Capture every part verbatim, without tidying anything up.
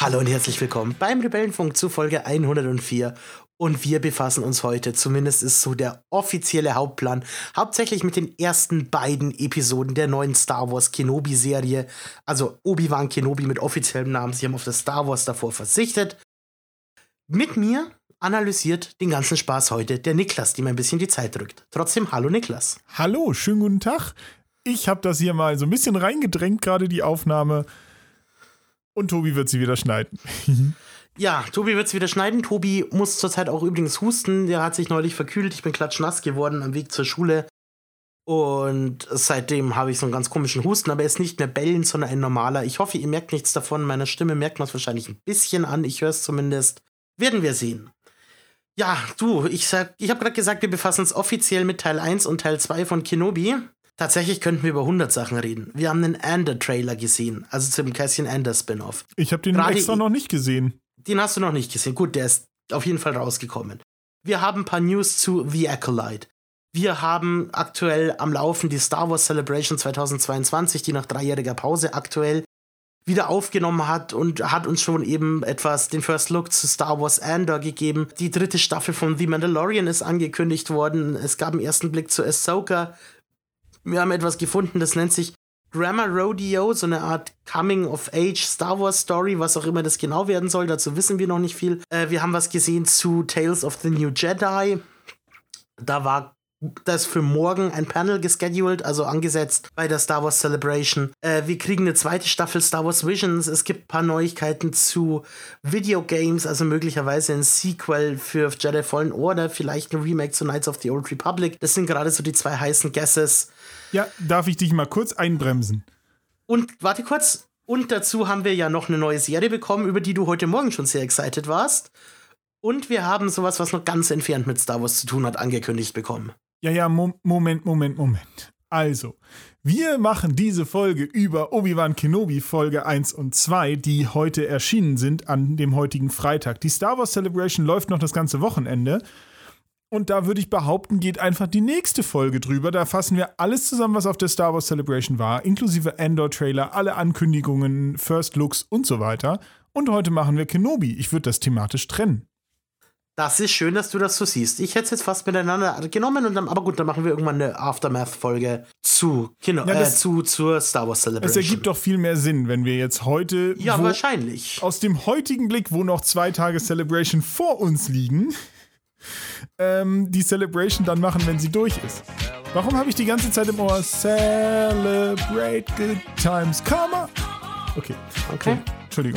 Hallo und herzlich willkommen beim Rebellenfunk zu Folge hundertvier. Und wir befassen uns heute, zumindest ist so der offizielle Hauptplan, hauptsächlich mit den ersten beiden Episoden der neuen Star Wars Kenobi-Serie. Also Obi-Wan Kenobi mit offiziellem Namen. Sie haben auf das Star Wars davor verzichtet. Mit mir analysiert den ganzen Spaß heute der Niklas, dem ein bisschen die Zeit drückt. Trotzdem, hallo Niklas. Hallo, schönen guten Tag. Ich habe das hier mal so ein bisschen reingedrängt, gerade die Aufnahme. Und Tobi wird sie wieder schneiden. Ja, Tobi wird es wieder schneiden. Tobi muss zurzeit auch übrigens husten. Der hat sich neulich verkühlt. Ich bin klatschnass geworden am Weg zur Schule. Und seitdem habe ich so einen ganz komischen Husten. Aber er ist nicht mehr bellend, sondern ein normaler. Ich hoffe, ihr merkt nichts davon. Meiner Stimme merkt man es wahrscheinlich ein bisschen an. Ich höre es zumindest. Werden wir sehen. Ja, du, ich, sag, ich habe gerade gesagt, wir befassen uns offiziell mit Teil eins und Teil zwei von Kenobi. Tatsächlich könnten wir über hundert Sachen reden. Wir haben einen Andor-Trailer gesehen, also zum Cassian Andor-Spin-Off. Ich habe den Grade extra noch nicht gesehen. Den hast du noch nicht gesehen. Gut, der ist auf jeden Fall rausgekommen. Wir haben ein paar News zu The Acolyte. Wir haben aktuell am Laufen die Star Wars Celebration zweitausendzweiundzwanzig, die nach dreijähriger Pause aktuell wieder aufgenommen hat und hat uns schon eben etwas den First Look zu Star Wars Andor gegeben. Die dritte Staffel von The Mandalorian ist angekündigt worden. Es gab einen ersten Blick zu Ahsoka. Wir haben etwas gefunden, das nennt sich Grammar Rodeo, so eine Art Coming-of-Age Star Wars Story, was auch immer das genau werden soll, dazu wissen wir noch nicht viel. Äh, wir haben was gesehen zu Tales of the New Jedi. Da war das für morgen ein Panel gescheduled, also angesetzt bei der Star Wars Celebration. Äh, wir kriegen eine zweite Staffel Star Wars Visions. Es gibt ein paar Neuigkeiten zu Videogames, also möglicherweise ein Sequel für Jedi Fallen Order, vielleicht ein Remake zu Knights of the Old Republic. Das sind gerade so die zwei heißen Guesses. Ja, darf ich dich mal kurz einbremsen? Und warte kurz. Und dazu haben wir ja noch eine neue Serie bekommen, über die du heute Morgen schon sehr excited warst. Und wir haben sowas, was noch ganz entfernt mit Star Wars zu tun hat, angekündigt bekommen. Ja, ja, Mo- Moment, Moment, Moment. Also, wir machen diese Folge über Obi-Wan Kenobi Folge eins und zwei, die heute erschienen sind an dem heutigen Freitag. Die Star Wars Celebration läuft noch das ganze Wochenende. Und da würde ich behaupten, geht einfach die nächste Folge drüber. Da fassen wir alles zusammen, was auf der Star Wars Celebration war, inklusive Andor-Trailer, alle Ankündigungen, First Looks und so weiter. Und heute machen wir Kenobi. Ich würde das thematisch trennen. Das ist schön, dass du das so siehst. Ich hätte es jetzt fast miteinander genommen, und dann, aber gut, dann machen wir irgendwann eine Aftermath-Folge zu, Kino, ja, äh, zu zur Star Wars Celebration. Es ergibt doch viel mehr Sinn, wenn wir jetzt heute ja, wahrscheinlich aus dem heutigen Blick, wo noch zwei Tage Celebration vor uns liegen, ähm, die Celebration dann machen, wenn sie durch ist. Warum habe ich die ganze Zeit im Ohr Celebrate good times, come on? Okay, okay. Entschuldigung.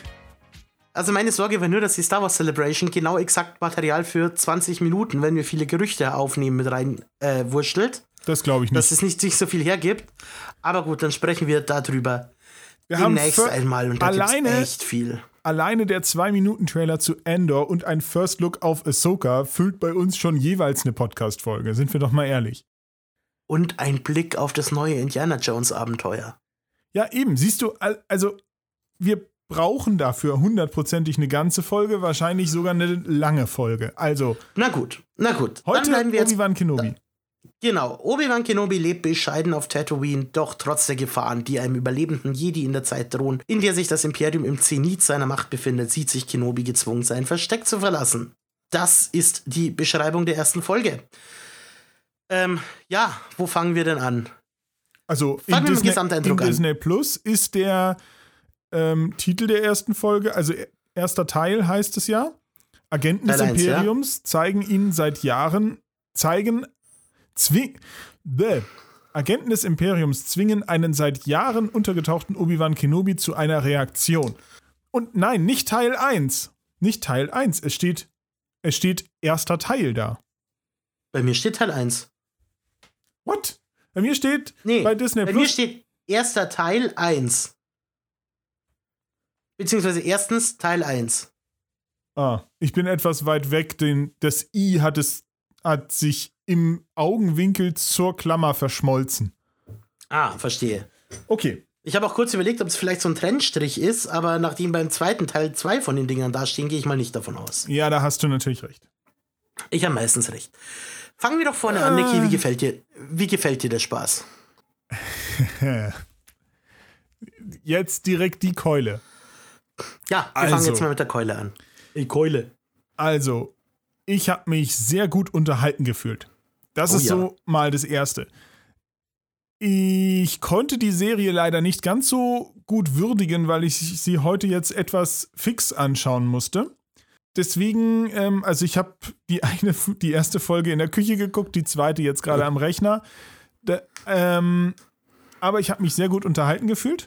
Also meine Sorge wäre nur, dass die Star Wars Celebration genau exakt Material für zwanzig Minuten, wenn wir viele Gerüchte aufnehmen, mit rein äh, wurschtelt. Das glaube ich nicht. Dass es nicht sich so viel hergibt. Aber gut, dann sprechen wir darüber wir demnächst haben einmal, und da alleine, gibt's echt viel. Alleine der zwei Minuten Trailer zu Andor und ein First Look auf Ahsoka füllt bei uns schon jeweils eine Podcast-Folge, sind wir doch mal ehrlich. Und ein Blick auf das neue Indiana Jones Abenteuer. Ja, eben, siehst du, also wir brauchen dafür hundertprozentig eine ganze Folge, wahrscheinlich sogar eine lange Folge. Also, na gut, na gut. Heute dann wir Obi-Wan Kenobi. Genau, Obi-Wan Kenobi lebt bescheiden auf Tatooine, doch trotz der Gefahren, die einem überlebenden Jedi in der Zeit drohen, in der sich das Imperium im Zenit seiner Macht befindet, sieht sich Kenobi gezwungen, sein Versteck zu verlassen. Das ist die Beschreibung der ersten Folge. Ähm, ja, wo fangen wir denn an? Also, fangen in, wir Disney, mit in an. Disney Plus ist der ähm, Titel der ersten Folge, also erster Teil heißt es ja, Agenten des Imperiums ja? zeigen ihn seit Jahren, zeigen Zwing. Bäh. Agenten des Imperiums zwingen einen seit Jahren untergetauchten Obi-Wan Kenobi zu einer Reaktion. Und nein, nicht Teil eins. Nicht Teil eins. Es steht, es steht erster Teil da. Bei mir steht Teil eins. What? Bei mir steht nee, bei Disney bei Plus. Mir steht erster Teil eins. Beziehungsweise erstens Teil eins. Ah, ich bin etwas weit weg. Den, das I hat, es, hat sich im Augenwinkel zur Klammer verschmolzen. Ah, verstehe. Okay. Ich habe auch kurz überlegt, ob es vielleicht so ein Trennstrich ist, aber nachdem beim zweiten Teil zwei von den Dingern dastehen, gehe ich mal nicht davon aus. Ja, da hast du natürlich recht. Ich habe meistens recht. Fangen wir doch vorne äh. an, Niki. Wie gefällt dir, wie gefällt dir der Spaß? Jetzt direkt die Keule. Ja, wir Also. fangen jetzt mal mit der Keule an. Die Keule. Also, ich habe mich sehr gut unterhalten gefühlt. Das Oh ist ja. so mal das Erste. Ich konnte die Serie leider nicht ganz so gut würdigen, weil ich sie heute jetzt etwas fix anschauen musste. Deswegen, ähm, also ich habe die eine, die erste Folge in der Küche geguckt, die zweite jetzt gerade am Rechner. Da, ähm, aber ich habe mich sehr gut unterhalten gefühlt.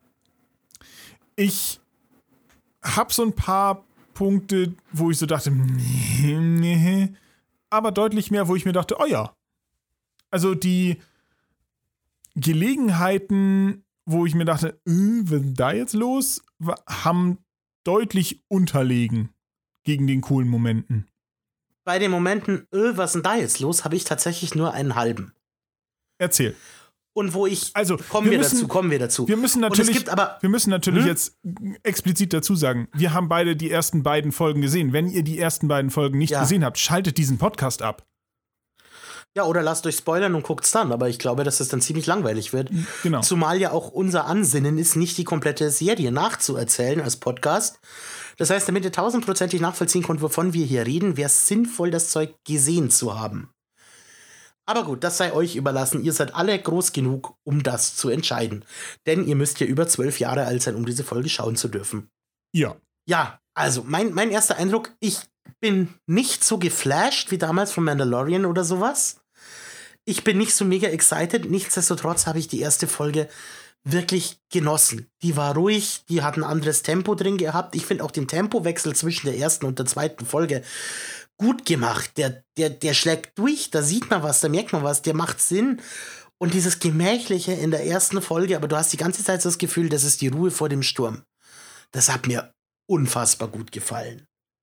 Ich habe so ein paar Punkte, wo ich so dachte, nee, nee, aber deutlich mehr, wo ich mir dachte, oh ja. Also die Gelegenheiten, wo ich mir dachte, äh, was ist denn da jetzt los, wa- haben deutlich unterlegen gegen den coolen Momenten. Bei den Momenten, öh, was ist denn da jetzt los, habe ich tatsächlich nur einen halben. Erzähl. Und wo ich, Also, kommen wir wir, müssen- dazu, kommen wir dazu. Wir müssen Und natürlich, es gibt aber, wir müssen natürlich Hm? jetzt explizit dazu sagen, wir haben beide die ersten beiden Folgen gesehen. Wenn ihr die ersten beiden Folgen nicht Ja. gesehen habt, schaltet diesen Podcast ab. ja, oder lasst euch spoilern und guckt's dann, aber ich glaube, dass es dann ziemlich langweilig wird. Genau. Zumal ja auch unser Ansinnen ist, nicht die komplette Serie nachzuerzählen als Podcast. Das heißt, damit ihr tausendprozentig nachvollziehen könnt, wovon wir hier reden, wäre es sinnvoll, das Zeug gesehen zu haben. Aber gut, das sei euch überlassen. Ihr seid alle groß genug, um das zu entscheiden. Denn ihr müsst ja über zwölf Jahre alt sein, um diese Folge schauen zu dürfen. Ja. Ja, also mein, mein erster Eindruck, ich bin nicht so geflasht wie damals von Mandalorian oder sowas. Ich bin nicht so mega excited. Nichtsdestotrotz habe ich die erste Folge wirklich genossen. Die war ruhig, die hat ein anderes Tempo drin gehabt. Ich finde auch den Tempowechsel zwischen der ersten und der zweiten Folge gut gemacht. Der, der, der schlägt durch, da sieht man was, da merkt man was, der macht Sinn. Und dieses Gemächliche in der ersten Folge, aber du hast die ganze Zeit so das Gefühl, das ist die Ruhe vor dem Sturm. Das hat mir unfassbar gut gefallen.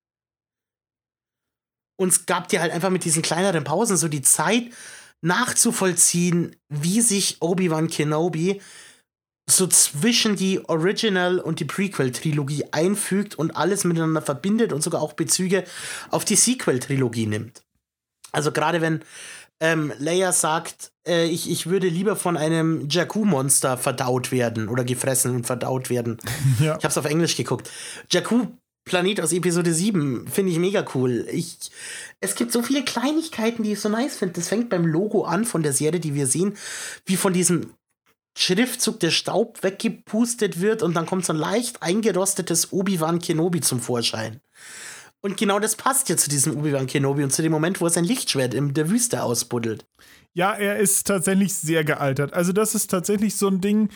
Und es gab dir halt einfach mit diesen kleineren Pausen so die Zeit nachzuvollziehen, wie sich Obi-Wan Kenobi so zwischen die Original- und die Prequel-Trilogie einfügt und alles miteinander verbindet und sogar auch Bezüge auf die Sequel-Trilogie nimmt. Also gerade wenn ähm, Leia sagt, äh, ich, ich würde lieber von einem Jakku-Monster verdaut werden oder gefressen und verdaut werden. Ja. Ich hab's auf Englisch geguckt. Jakku, Planet aus Episode sieben, finde ich mega cool. Ich, es gibt so viele Kleinigkeiten, die ich so nice finde. Das fängt beim Logo an von der Serie, die wir sehen, wie von diesem Schriftzug der Staub weggepustet wird und dann kommt so ein leicht eingerostetes Obi-Wan Kenobi zum Vorschein. Und genau das passt ja zu diesem Obi-Wan Kenobi und zu dem Moment, wo er sein Lichtschwert in der Wüste ausbuddelt. Ja, er ist tatsächlich sehr gealtert. Also das ist tatsächlich so ein Ding.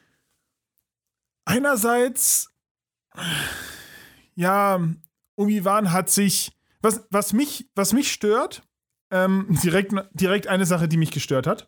Einerseits, ja, Obi-Wan hat sich, was, was, mich, was mich stört, ähm, direkt, direkt eine Sache, die mich gestört hat.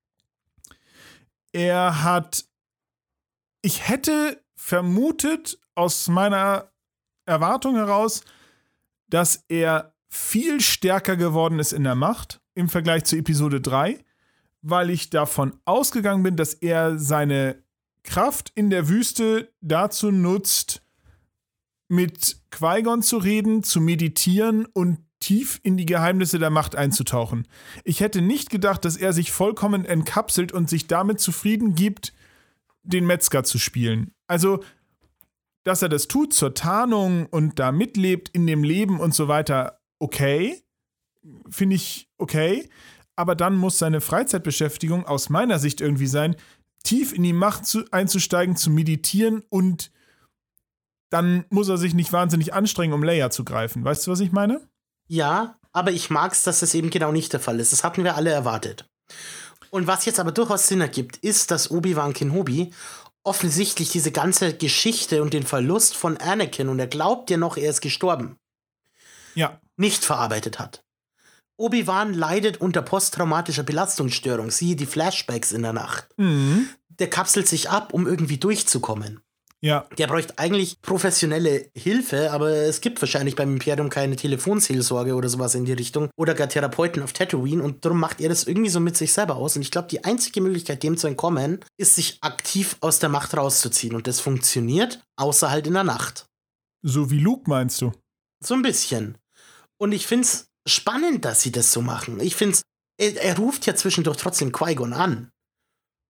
Er hat, ich hätte vermutet aus meiner Erwartung heraus, dass er viel stärker geworden ist in der Macht im Vergleich zu Episode drei, weil ich davon ausgegangen bin, dass er seine Kraft in der Wüste dazu nutzt, mit Qui-Gon zu reden, zu meditieren und tief in die Geheimnisse der Macht einzutauchen. Ich hätte nicht gedacht, dass er sich vollkommen entkapselt und sich damit zufrieden gibt, den Metzger zu spielen. Also, dass er das tut zur Tarnung und da mitlebt in dem Leben und so weiter, okay. Finde ich okay. Aber dann muss seine Freizeitbeschäftigung aus meiner Sicht irgendwie sein, tief in die Macht zu, einzusteigen, zu meditieren und dann muss er sich nicht wahnsinnig anstrengen, um Leia zu greifen. Weißt du, was ich meine? Ja, aber ich mag's, dass das eben genau nicht der Fall ist. Das hatten wir alle erwartet. Und was jetzt aber durchaus Sinn ergibt, ist, dass Obi-Wan Kenobi offensichtlich diese ganze Geschichte und den Verlust von Anakin, und er glaubt ja noch, er ist gestorben, Ja. nicht verarbeitet hat. Obi-Wan leidet unter posttraumatischer Belastungsstörung, siehe die Flashbacks in der Nacht. Mhm. Der kapselt sich ab, um irgendwie durchzukommen. Ja. Der bräuchte eigentlich professionelle Hilfe, aber es gibt wahrscheinlich beim Imperium keine Telefonseelsorge oder sowas in die Richtung oder gar Therapeuten auf Tatooine und darum macht er das irgendwie so mit sich selber aus und ich glaube, die einzige Möglichkeit, dem zu entkommen, ist, sich aktiv aus der Macht rauszuziehen und das funktioniert, außer halt in der Nacht. So wie Luke, meinst du? So ein bisschen. Und ich find's spannend, dass sie das so machen. Ich find's, er, er ruft ja zwischendurch trotzdem Qui-Gon an.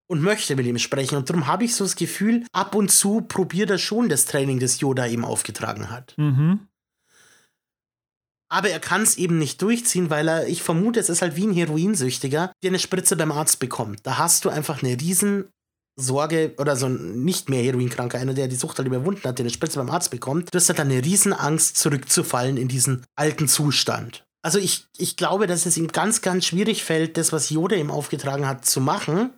und möchte mit ihm sprechen. Und darum habe ich so das Gefühl, ab und zu probiert er schon das Training, das Yoda ihm aufgetragen hat. Mhm. Aber er kann es eben nicht durchziehen, weil er, ich vermute, es ist halt wie ein Heroinsüchtiger, der eine Spritze beim Arzt bekommt. Da hast du einfach eine riesen Sorge, oder so ein nicht mehr Heroinkranker, einer, der die Sucht halt überwunden hat, der eine Spritze beim Arzt bekommt, du hast halt dann eine riesen Angst, zurückzufallen in diesen alten Zustand. Also ich, ich glaube, dass es ihm ganz, ganz schwierig fällt, das, was Yoda ihm aufgetragen hat, zu machen.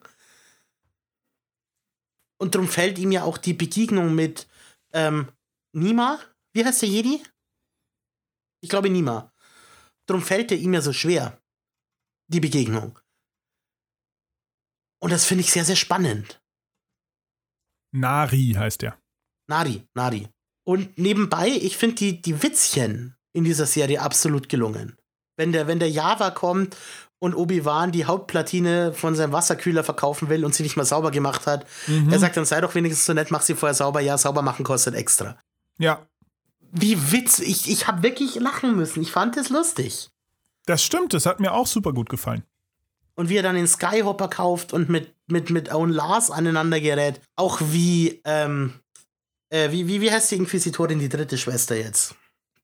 Und darum fällt ihm ja auch die Begegnung mit ähm, Nima, wie heißt der Jedi? Ich glaube Nima. Darum fällt er ihm ja so schwer, die Begegnung. Und das finde ich sehr, sehr spannend. Nari heißt er. Nari, Nari. Und nebenbei, ich finde die, die Witzchen in dieser Serie absolut gelungen. Wenn der, wenn der Java kommt und Obi-Wan die Hauptplatine von seinem Wasserkühler verkaufen will und sie nicht mal sauber gemacht hat, Mhm. er sagt dann, sei doch wenigstens so nett, mach sie vorher sauber. Ja, sauber machen kostet extra. Ja, Wie witzig. Ich, ich habe wirklich lachen müssen. Ich fand es lustig. das stimmt. Das hat mir auch super gut gefallen. Und wie er dann den Skyhopper kauft und mit, mit, mit Owen Lars aneinander gerät. Auch wie, ähm, äh, wie, wie, wie heißt die Inquisitorin, die dritte Schwester jetzt?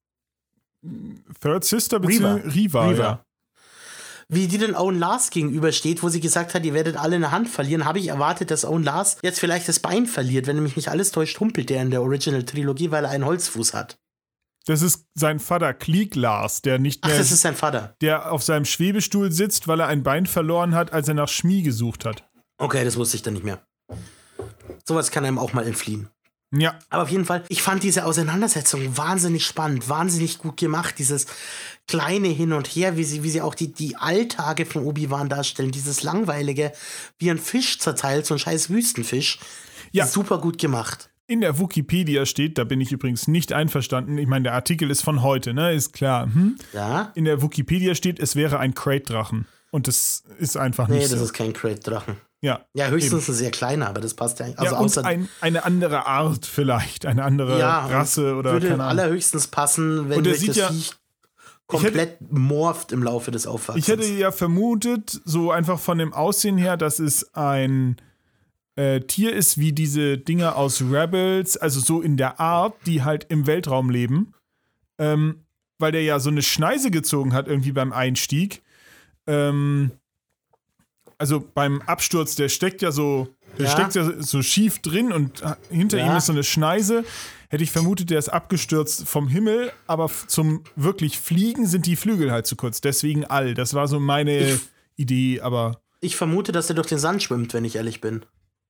Third Sister bzw. Riva. Riva. Ja. Wie die denn Owen Lars gegenübersteht, wo sie gesagt hat, ihr werdet alle eine Hand verlieren, habe ich erwartet, dass Owen Lars jetzt vielleicht das Bein verliert. Wenn nämlich nicht alles täuscht, humpelt der in der Original-Trilogie, weil er einen Holzfuß hat. Das ist sein Vater Klieg Lars, der nicht Ach, mehr, das ist sein Vater. der auf seinem Schwebestuhl sitzt, weil er ein Bein verloren hat, als er nach Schmie gesucht hat. Okay, das wusste ich dann nicht mehr. Sowas kann einem auch mal entfliehen. Ja, Aber auf jeden Fall, ich fand diese Auseinandersetzung wahnsinnig spannend, wahnsinnig gut gemacht. Dieses kleine Hin und Her, wie sie, wie sie auch die, die Alltage von Obi-Wan darstellen. Dieses langweilige, wie ein Fisch zerteilt, so ein scheiß Wüstenfisch. Ja. Super gut gemacht. in der Wikipedia steht, da bin ich übrigens nicht einverstanden, ich meine, der Artikel ist von heute, ne, ist klar. Hm? Ja? In der Wikipedia steht, es wäre ein Krayt-Drachen. Und das ist einfach Nee, nicht das so. ist kein Krayt-Drachen. Ja, Ja, höchstens ein sehr kleiner, aber das passt ja eigentlich. Also ja, und außer ein, eine andere Art vielleicht, eine andere ja, Rasse oder würde keine Ahnung. allerhöchstens passen, wenn Und er sich sieht das ja- Viech komplett morpht im Laufe des Aufwachsens. Ich hätte ja vermutet, so einfach von dem Aussehen her, dass es ein äh, Tier ist wie diese Dinger aus Rebels, also so in der Art, die halt im Weltraum leben. Ähm, weil der ja so eine Schneise gezogen hat irgendwie beim Einstieg. Ähm, also beim Absturz, der steckt ja so, der Ja. steckt ja so schief drin und hinter Ja. ihm ist so eine Schneise. Hätte ich vermutet, der ist abgestürzt vom Himmel, aber f- zum wirklich Fliegen sind die Flügel halt zu kurz. Deswegen all. Das war so meine Ich- Idee, aber. Ich vermute, dass er durch den Sand schwimmt, wenn ich ehrlich bin.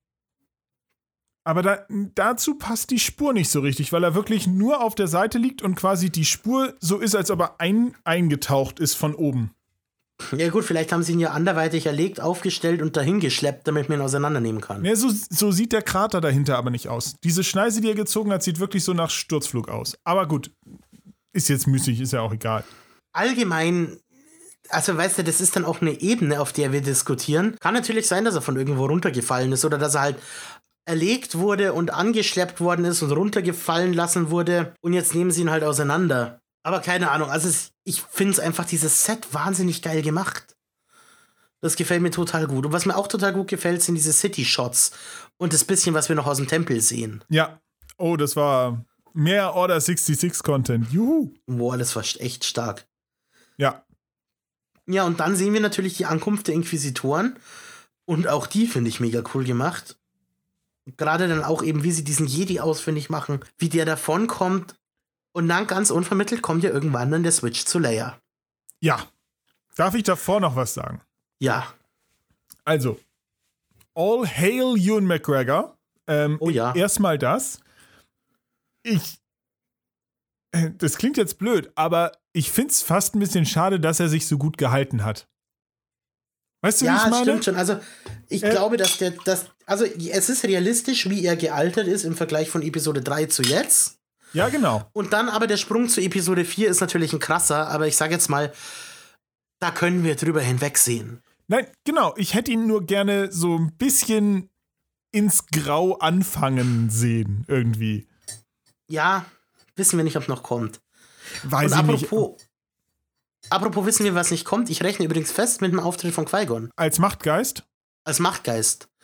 Aber da, dazu passt die Spur nicht so richtig, weil er wirklich nur auf der Seite liegt und quasi die Spur so ist, als ob er ein, eingetaucht ist von oben. Ja gut, vielleicht haben sie ihn ja anderweitig erlegt, aufgestellt und dahin geschleppt, damit man ihn auseinandernehmen kann. Ja, so, so sieht der Krater dahinter aber nicht aus. Diese Schneise, die er gezogen hat, sieht wirklich so nach Sturzflug aus. Aber gut, ist jetzt müßig, ist ja auch egal. Allgemein, also weißt du, das ist dann auch eine Ebene, auf der wir diskutieren. Kann natürlich sein, dass er von irgendwo runtergefallen ist oder dass er halt erlegt wurde und angeschleppt worden ist und runtergefallen lassen wurde und jetzt nehmen sie ihn halt auseinander. Aber keine Ahnung, also es, ich finde es einfach, dieses Set wahnsinnig geil gemacht. Das gefällt mir total gut. Und was mir auch total gut gefällt, sind diese City-Shots und das bisschen, was wir noch aus dem Tempel sehen. Ja. Oh, das war mehr Order sechsundsechzig Content. Juhu. Boah, das war echt stark. Ja. Ja, und dann sehen wir natürlich die Ankunft der Inquisitoren. Und auch die finde ich mega cool gemacht. Gerade dann auch eben, wie sie diesen Jedi ausfindig machen, wie der davonkommt. Und dann ganz unvermittelt kommt ja irgendwann dann der Switch zu Leia. Ja. Darf ich davor noch was sagen? Ja. Also, all hail Ewan McGregor. Ähm, Oh ja. Erstmal das. Ich. äh, Das klingt jetzt blöd, aber ich finde es fast ein bisschen schade, dass er sich so gut gehalten hat. Weißt du, wie Ja, ich meine? stimmt schon. Also, ich Äh. glaube, dass der, dass, also, es ist realistisch, wie er gealtert ist im Vergleich von Episode drei zu jetzt. Ja, genau. Und dann aber der Sprung zu Episode vier ist natürlich ein krasser, aber ich sag jetzt mal, da können wir drüber hinwegsehen. Nein, genau. Ich hätte ihn nur gerne so ein bisschen ins Grau anfangen sehen, irgendwie. Ja, wissen wir nicht, ob noch kommt. Weiß Und ich nicht. apropos, apropos wissen wir, was nicht kommt. Ich rechne übrigens fest mit dem Auftritt von Qui-Gon Als Machtgeist? als Machtgeist.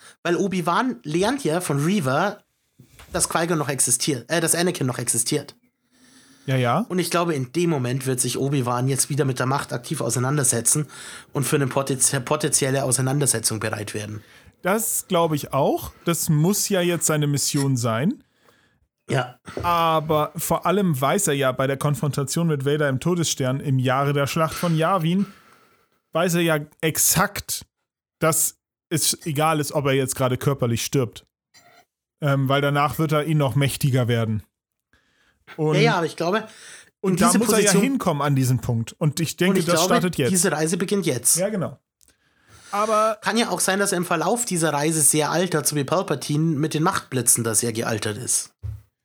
Weil Obi-Wan lernt ja von Reva, dass Qui-Gon noch existiert, äh, dass Anakin noch existiert. Ja, ja. Und ich glaube, in dem Moment wird sich Obi-Wan jetzt wieder mit der Macht aktiv auseinandersetzen und für eine potenzie- potenzielle Auseinandersetzung bereit werden. Das glaube ich auch. Das muss ja jetzt seine Mission sein. Ja. Aber vor allem weiß er ja bei der Konfrontation mit Vader im Todesstern im Jahre der Schlacht von Yavin, weiß er ja exakt, dass es egal ist, ob er jetzt gerade körperlich stirbt. Ähm, weil danach wird er ihn noch mächtiger werden. Und, ja, ja, aber ich glaube, und da muss Position, er ja hinkommen an diesen Punkt. Und ich denke, und ich das glaube, startet jetzt. Diese Reise beginnt jetzt. Ja, genau. Aber kann ja auch sein, dass er im Verlauf dieser Reise sehr altert, so wie Palpatine mit den Machtblitzen, dass er gealtert ist.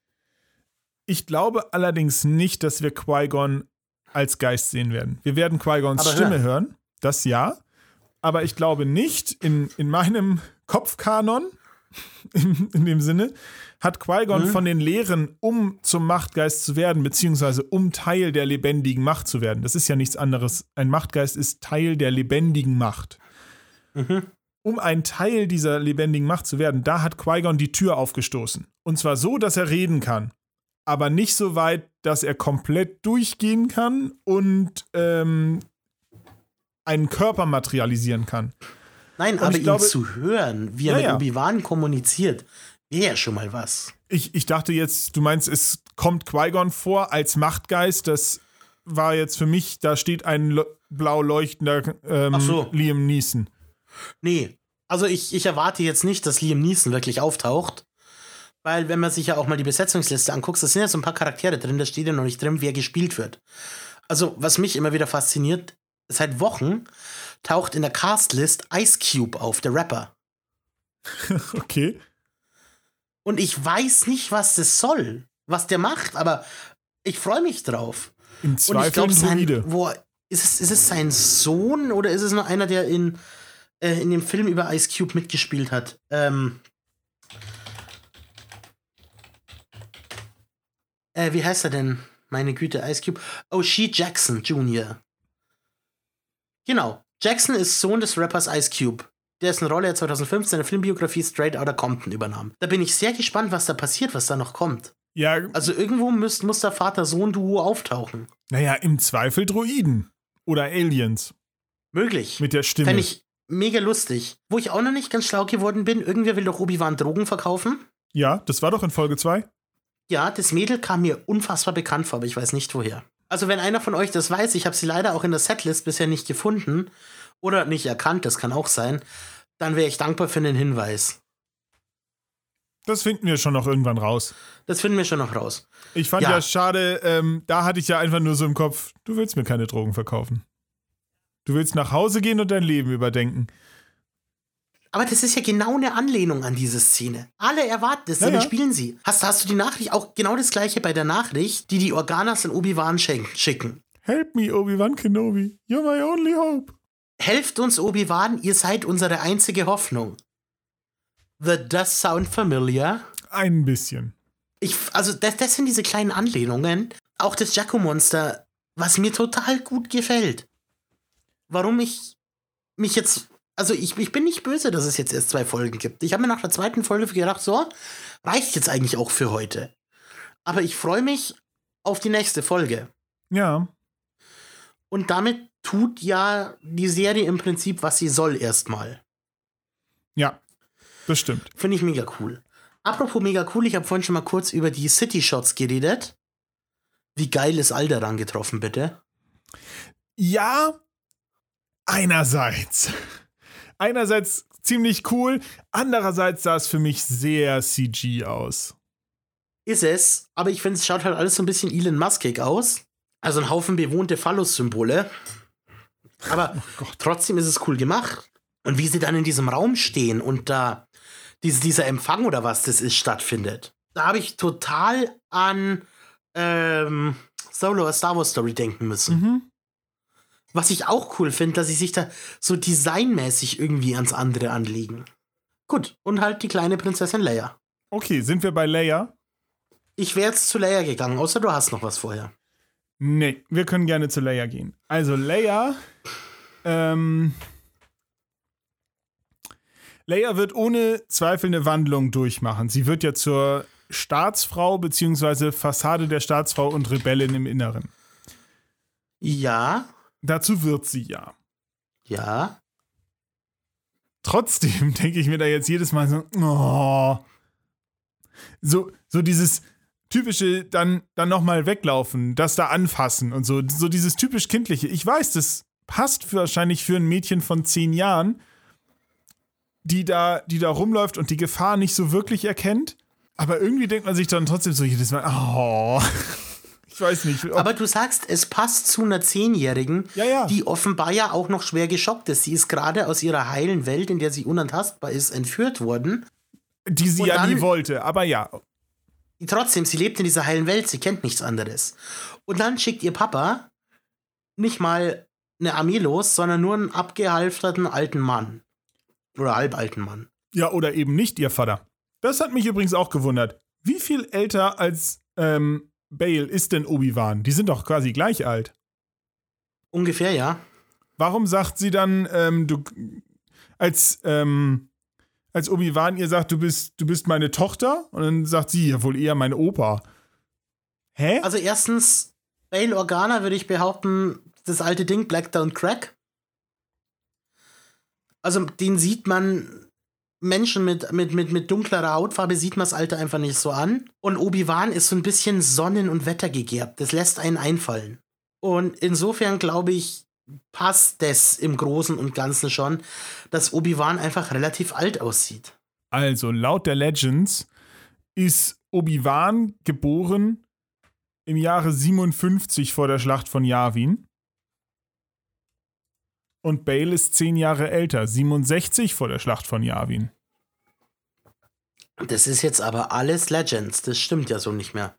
Ich glaube allerdings nicht, dass wir Qui-Gon als Geist sehen werden. Wir werden Qui-Gons aber Stimme hören. hören, das ja. Aber ich glaube nicht, in, in meinem Kopfkanon, in, in dem Sinne, hat Qui-Gon mhm. von den Lehren, um zum Machtgeist zu werden, beziehungsweise um Teil der lebendigen Macht zu werden. Das ist ja nichts anderes. Ein Machtgeist ist Teil der lebendigen Macht. Mhm. Um ein Teil dieser lebendigen Macht zu werden, da hat Qui-Gon die Tür aufgestoßen. Und zwar so, dass er reden kann. Aber nicht so weit, dass er komplett durchgehen kann und ähm, einen Körper materialisieren kann. Nein, und aber ihn glaube, zu hören, wie er ja, mit Obi-Wan kommuniziert, wäre ja schon mal was. Ich, ich dachte jetzt, du meinst, es kommt Qui-Gon vor als Machtgeist. Das war jetzt für mich, da steht ein lo- blau leuchtender ähm, Ach so. Liam Neeson. Nee, also ich, ich erwarte jetzt nicht, dass Liam Neeson wirklich auftaucht. Weil, wenn man sich ja auch mal die Besetzungsliste anguckt, da sind ja so ein paar Charaktere drin, da steht ja noch nicht drin, wer gespielt wird. Also, was mich immer wieder fasziniert, seit Wochen taucht in der Castlist Ice Cube auf, der Rapper. Okay. Und ich weiß nicht, was das soll, was der macht, aber ich freue mich drauf. Im Zweifel ein Druide. Wo, ist, es, ist es sein Sohn oder ist es nur einer, der in, äh, in dem Film über Ice Cube mitgespielt hat? Ähm... Äh, wie heißt er denn? Meine Güte, Ice Cube. O'Shea Jackson Junior Genau. Jackson ist Sohn des Rappers Ice Cube, dessen Rolle er zwanzig fünfzehn in der Filmbiografie Straight Outta Compton übernahm. Da bin ich sehr gespannt, was da passiert, was da noch kommt. Ja. Also irgendwo muss, muss der Vater-Sohn-Duo auftauchen. Naja, im Zweifel Droiden. Oder Aliens. Möglich. Mit der Stimme. Fände ich mega lustig. Wo ich auch noch nicht ganz schlau geworden bin, irgendwer will doch Obi-Wan Drogen verkaufen. Ja, das war doch in Folge zwei. Ja, das Mädel kam mir unfassbar bekannt vor, aber ich weiß nicht woher. Also wenn einer von euch das weiß, ich habe sie leider auch in der Setlist bisher nicht gefunden oder nicht erkannt, das kann auch sein, dann wäre ich dankbar für einen Hinweis. Das finden wir schon noch irgendwann raus. Das finden wir schon noch raus. Ich fand ja, ja schade, ähm, da hatte ich ja einfach nur so im Kopf, du willst mir keine Drogen verkaufen. Du willst nach Hause gehen und dein Leben überdenken. Aber das ist ja genau eine Anlehnung an diese Szene. Alle erwarten es, ja, dann ja. spielen sie. Hast, hast du die Nachricht, auch genau das gleiche bei der Nachricht, die die Organas in Obi-Wan schicken. Help me, Obi-Wan Kenobi. You're my only hope. Helft uns, Obi-Wan, ihr seid unsere einzige Hoffnung. That does sound familiar. Ein bisschen. Ich, also das, das sind diese kleinen Anlehnungen. Auch das Jakku-Monster, was mir total gut gefällt. Warum ich mich jetzt... Also ich, ich bin nicht böse, dass es jetzt erst zwei Folgen gibt. Ich habe mir nach der zweiten Folge gedacht, so, reicht jetzt eigentlich auch für heute. Aber ich freue mich auf die nächste Folge. Ja. Und damit tut ja die Serie im Prinzip, was sie soll erstmal. Ja, das stimmt. Finde ich mega cool. Apropos mega cool, ich habe vorhin schon mal kurz über die City-Shots geredet. Wie geil ist Alderaan getroffen, bitte? Ja, einerseits... Einerseits ziemlich cool, andererseits sah es für mich sehr C G aus. Ist es, aber ich finde, es schaut halt alles so ein bisschen Elon Muskig aus. Also ein Haufen bewohnte Phallus-Symbole. Aber oh trotzdem ist es cool gemacht. Und wie sie dann in diesem Raum stehen und da diese, dieser Empfang oder was das ist, stattfindet. Da habe ich total an ähm, Solo, A Star Wars Story denken müssen. Mhm. Was ich auch cool finde, dass sie sich da so designmäßig irgendwie ans andere anlegen. Gut, und halt die kleine Prinzessin Leia. Okay, sind wir bei Leia? Ich wäre jetzt zu Leia gegangen, außer du hast noch was vorher. Nee, wir können gerne zu Leia gehen. Also Leia, ähm, Leia wird ohne Zweifel eine Wandlung durchmachen. Sie wird ja zur Staatsfrau beziehungsweise Fassade der Staatsfrau und Rebellin im Inneren. Ja. Dazu wird sie ja. Ja. Trotzdem denke ich mir da jetzt jedes Mal so, oh. So, so dieses typische dann, dann nochmal weglaufen, das da anfassen und so, so dieses typisch kindliche. Ich weiß, das passt für, wahrscheinlich für ein Mädchen von zehn Jahren, die da, die da rumläuft und die Gefahr nicht so wirklich erkennt. Aber irgendwie denkt man sich dann trotzdem so jedes Mal, oh, ich weiß nicht. Aber du sagst, es passt zu einer Zehnjährigen, ja, ja. die offenbar ja auch noch schwer geschockt ist. Sie ist gerade aus ihrer heilen Welt, in der sie unantastbar ist, entführt worden. Die sie und ja dann, nie wollte, aber ja. Trotzdem, sie lebt in dieser heilen Welt, sie kennt nichts anderes. Und dann schickt ihr Papa nicht mal eine Armee los, sondern nur einen abgehalfterten alten Mann. Oder halbalten Mann. Ja, oder eben nicht ihr Vater. Das hat mich übrigens auch gewundert. Wie viel älter als ähm, Bail ist denn Obi-Wan? Die sind doch quasi gleich alt. Ungefähr, ja. Warum sagt sie dann, ähm, du, als, ähm, als Obi-Wan ihr sagt, du bist, du bist meine Tochter? Und dann sagt sie, ja wohl eher mein Opa. Hä? Also erstens, Bail Organa würde ich behaupten, das alte Ding, Black Don't Crack. Also den sieht man, Menschen mit, mit, mit, mit dunklerer Hautfarbe sieht man das Alter einfach nicht so an. Und Obi-Wan ist so ein bisschen sonnen- und wettergegerbt. Das lässt einen einfallen. Und insofern glaube ich, passt das im Großen und Ganzen schon, dass Obi-Wan einfach relativ alt aussieht. Also, laut der Legends ist Obi-Wan geboren im Jahre siebenundfünfzig vor der Schlacht von Yavin. Und Bail ist zehn Jahre älter, siebenundsechzig vor der Schlacht von Yavin. Das ist jetzt aber alles Legends, das stimmt ja so nicht mehr.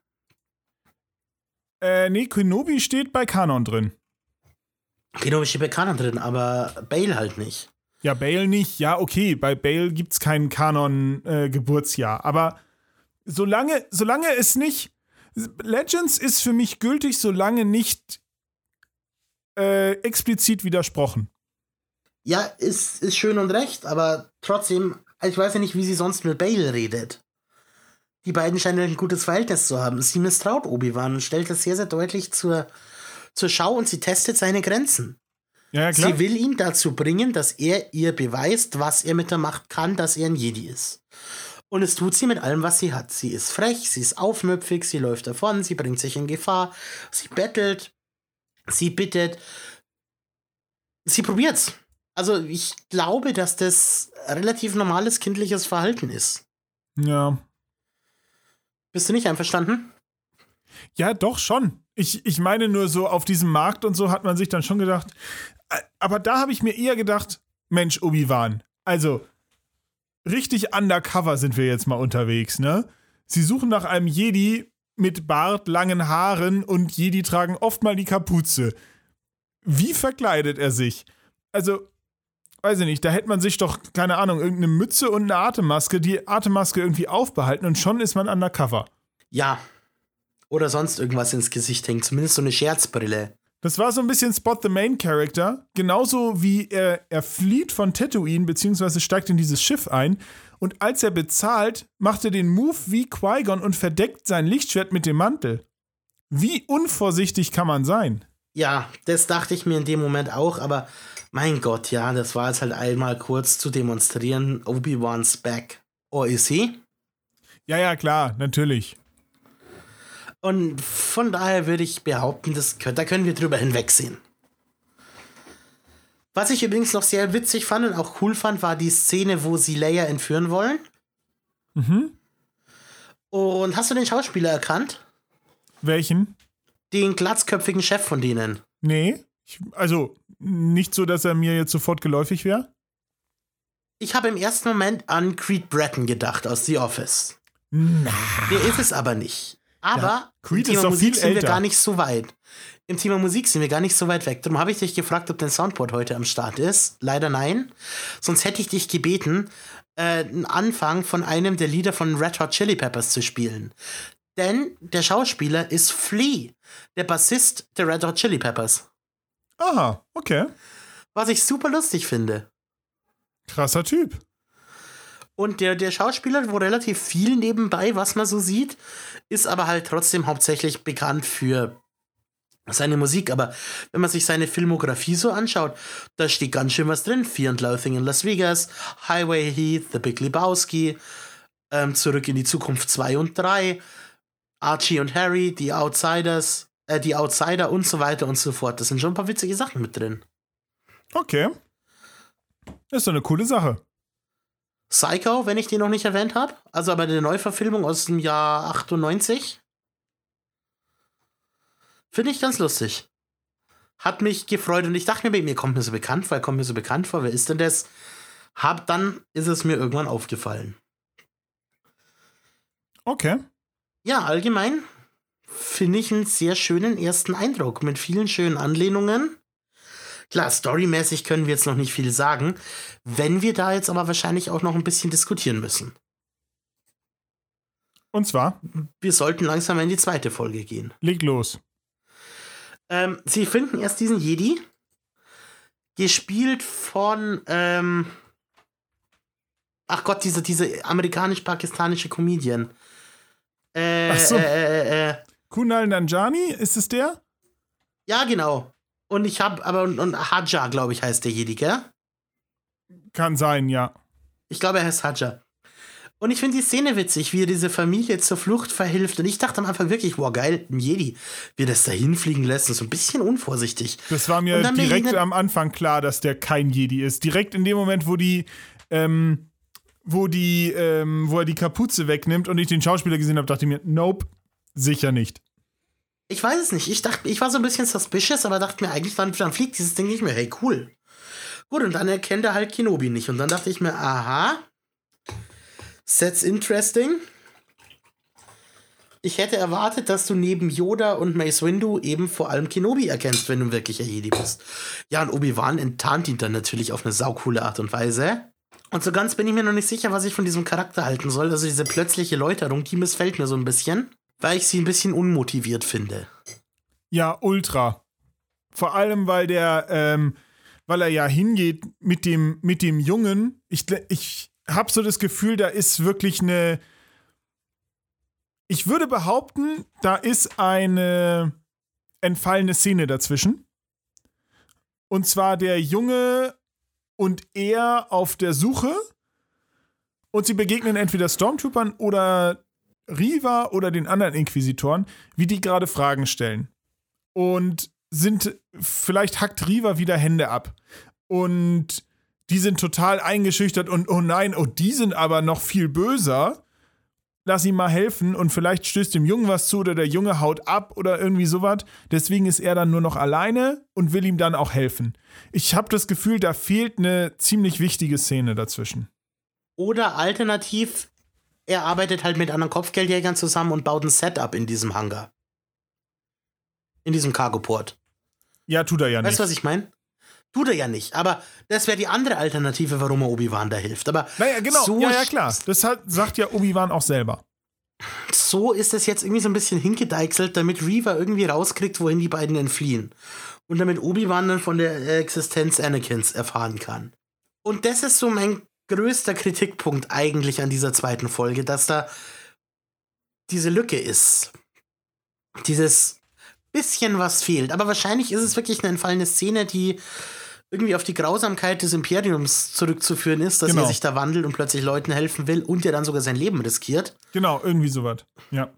Äh, nee, Kenobi steht bei Kanon drin. Kenobi steht bei Kanon drin, aber Bail halt nicht. Ja, Bail nicht. Ja, okay, bei Bail gibt's kein Kanon-Geburtsjahr. Äh, aber solange, solange es nicht... Legends ist für mich gültig, solange nicht äh, explizit widersprochen. Ja, ist, ist schön und recht, aber trotzdem, ich weiß ja nicht, wie sie sonst mit Bail redet. Die beiden scheinen ein gutes Verhältnis zu haben. Sie misstraut Obi-Wan und stellt das sehr, sehr deutlich zur, zur Schau und sie testet seine Grenzen. Ja, ja, klar. Sie will ihn dazu bringen, dass er ihr beweist, was er mit der Macht kann, dass er ein Jedi ist. Und es tut sie mit allem, was sie hat. Sie ist frech, sie ist aufmüpfig, sie läuft davon, sie bringt sich in Gefahr, sie bettelt, sie bittet, sie probiert's. Also ich glaube, dass das relativ normales kindliches Verhalten ist. Ja. Bist du nicht einverstanden? Ja, doch schon. Ich, ich meine nur so, auf diesem Markt und so hat man sich dann schon gedacht, aber da habe ich mir eher gedacht, Mensch, Obi-Wan, also richtig undercover sind wir jetzt mal unterwegs, ne? Sie suchen nach einem Jedi mit Bart, langen Haaren und Jedi tragen oft mal die Kapuze. Wie verkleidet er sich? Also, weiß ich nicht, da hätte man sich doch, keine Ahnung, irgendeine Mütze und eine Atemmaske, die Atemmaske irgendwie aufbehalten und schon ist man undercover. Ja. Oder sonst irgendwas ins Gesicht hängt, zumindest so eine Scherzbrille. Das war so ein bisschen Spot the Main Character, genauso wie er, er flieht von Tatooine, beziehungsweise steigt in dieses Schiff ein und als er bezahlt, macht er den Move wie Qui-Gon und verdeckt sein Lichtschwert mit dem Mantel. Wie unvorsichtig kann man sein? Ja, das dachte ich mir in dem Moment auch, aber mein Gott, ja, das war jetzt halt einmal kurz zu demonstrieren, Obi-Wan's back. Or is he? Ja, ja, klar, natürlich. Und von daher würde ich behaupten, das, da können wir drüber hinwegsehen. Was ich übrigens noch sehr witzig fand und auch cool fand, war die Szene, wo sie Leia entführen wollen. Mhm. Und hast du den Schauspieler erkannt? Welchen? Den glatzköpfigen Chef von denen. Nee, ich, also nicht so, dass er mir jetzt sofort geläufig wäre. Ich habe im ersten Moment an Creed Bratton gedacht aus The Office. Na. Der ist es aber nicht. Aber ja, Creed im Thema ist doch Musik viel sind wir älter. gar nicht so weit. Im Thema Musik sind wir gar nicht so weit weg. Darum habe ich dich gefragt, ob dein Soundboard heute am Start ist. Leider nein. Sonst hätte ich dich gebeten, äh, einen Anfang von einem der Lieder von Red Hot Chili Peppers zu spielen. Denn der Schauspieler ist Flea, der Bassist der Red Hot Chili Peppers. Aha, okay. Was ich super lustig finde. Krasser Typ. Und der, der Schauspieler, wo relativ viel nebenbei, was man so sieht, ist aber halt trotzdem hauptsächlich bekannt für seine Musik. Aber wenn man sich seine Filmografie so anschaut, da steht ganz schön was drin. Fear and Loathing in Las Vegas, Highway Heat, The Big Lebowski, ähm, Zurück in die Zukunft zwei und drei, Archie und Harry, Die Outsiders, äh, Die Outsider und so weiter und so fort. Das sind schon ein paar witzige Sachen mit drin. Okay. Das ist doch eine coole Sache. Psycho, wenn ich den noch nicht erwähnt habe. Also aber die Neuverfilmung aus dem Jahr achtundneunzig. Finde ich ganz lustig. Hat mich gefreut und ich dachte mir, mir kommt mir so bekannt vor, kommt mir so bekannt vor, wer ist denn das? Hab, dann ist es mir irgendwann aufgefallen. Okay. Ja, allgemein finde ich einen sehr schönen ersten Eindruck mit vielen schönen Anlehnungen. Klar, storymäßig können wir jetzt noch nicht viel sagen, wenn wir da jetzt aber wahrscheinlich auch noch ein bisschen diskutieren müssen. Und zwar? Wir sollten langsam in die zweite Folge gehen. Leg los. Ähm, sie finden erst diesen Jedi, gespielt von, ähm, ach Gott, diese, diese amerikanisch-pakistanische Comedian. Äh, ach so. Äh, äh, Kunal Nanjiani, ist es der? Ja, genau. Und ich hab, aber, und, und Hadja, glaube ich, heißt der Jedi, gell? Kann sein, ja. Ich glaube, er heißt Hadja. Und ich finde die Szene witzig, wie er diese Familie zur Flucht verhilft. Und ich dachte am Anfang wirklich, wow, geil, ein Jedi. Wie er das da hinfliegen lässt, ist so ein bisschen unvorsichtig. Das war mir direkt am Anfang klar, dass der kein Jedi ist. Direkt in dem Moment, wo die, ähm, wo die, ähm, wo er die Kapuze wegnimmt und ich den Schauspieler gesehen habe, dachte ich mir, nope, sicher nicht. Ich weiß es nicht. Ich dachte, ich war so ein bisschen suspicious, aber dachte mir eigentlich, dann, dann fliegt dieses Ding nicht mehr. Hey, cool. Gut, und dann erkennt er halt Kenobi nicht. Und dann dachte ich mir, aha, that's interesting. Ich hätte erwartet, dass du neben Yoda und Mace Windu eben vor allem Kenobi erkennst, wenn du wirklich ein Jedi bist. Ja, und Obi-Wan enttarnt ihn dann natürlich auf eine saukoole Art und Weise. Und so ganz bin ich mir noch nicht sicher, was ich von diesem Charakter halten soll. Also diese plötzliche Läuterung, die missfällt mir so ein bisschen, weil ich sie ein bisschen unmotiviert finde. Ja, ultra. Vor allem, weil der, ähm, weil er ja hingeht mit dem, mit dem Jungen. Ich, ich habe so das Gefühl, da ist wirklich eine. Ich würde behaupten, da ist eine entfallene Szene dazwischen. Und zwar der Junge und er auf der Suche. Und sie begegnen entweder Stormtroopern oder Riva oder den anderen Inquisitoren, wie die gerade Fragen stellen. Und sind, vielleicht hackt Riva wieder Hände ab. Und die sind total eingeschüchtert und oh nein, oh, die sind aber noch viel böser. Lass ihm mal helfen und vielleicht stößt dem Jungen was zu oder der Junge haut ab oder irgendwie sowas. Deswegen ist er dann nur noch alleine und will ihm dann auch helfen. Ich habe das Gefühl, da fehlt eine ziemlich wichtige Szene dazwischen. Oder alternativ, er arbeitet halt mit anderen Kopfgeldjägern zusammen und baut ein Setup in diesem Hangar. In diesem Cargoport. Ja, tut er ja nicht. Weißt du, was ich meine? Tut er ja nicht, aber das wäre die andere Alternative, warum er Obi-Wan da hilft. Aber naja, genau, so ja, ja, klar. Das hat, sagt ja Obi-Wan auch selber. So ist es jetzt irgendwie so ein bisschen hingedeichselt, damit Riva irgendwie rauskriegt, wohin die beiden entfliehen. Und damit Obi-Wan dann von der Existenz Anakins erfahren kann. Und das ist so mein größter Kritikpunkt eigentlich an dieser zweiten Folge, dass da diese Lücke ist. Dieses bisschen was fehlt. Aber wahrscheinlich ist es wirklich eine entfallene Szene, die irgendwie auf die Grausamkeit des Imperiums zurückzuführen ist, dass genau. er sich da wandelt und plötzlich Leuten helfen will und ja dann sogar sein Leben riskiert. Genau, irgendwie sowas. Ja.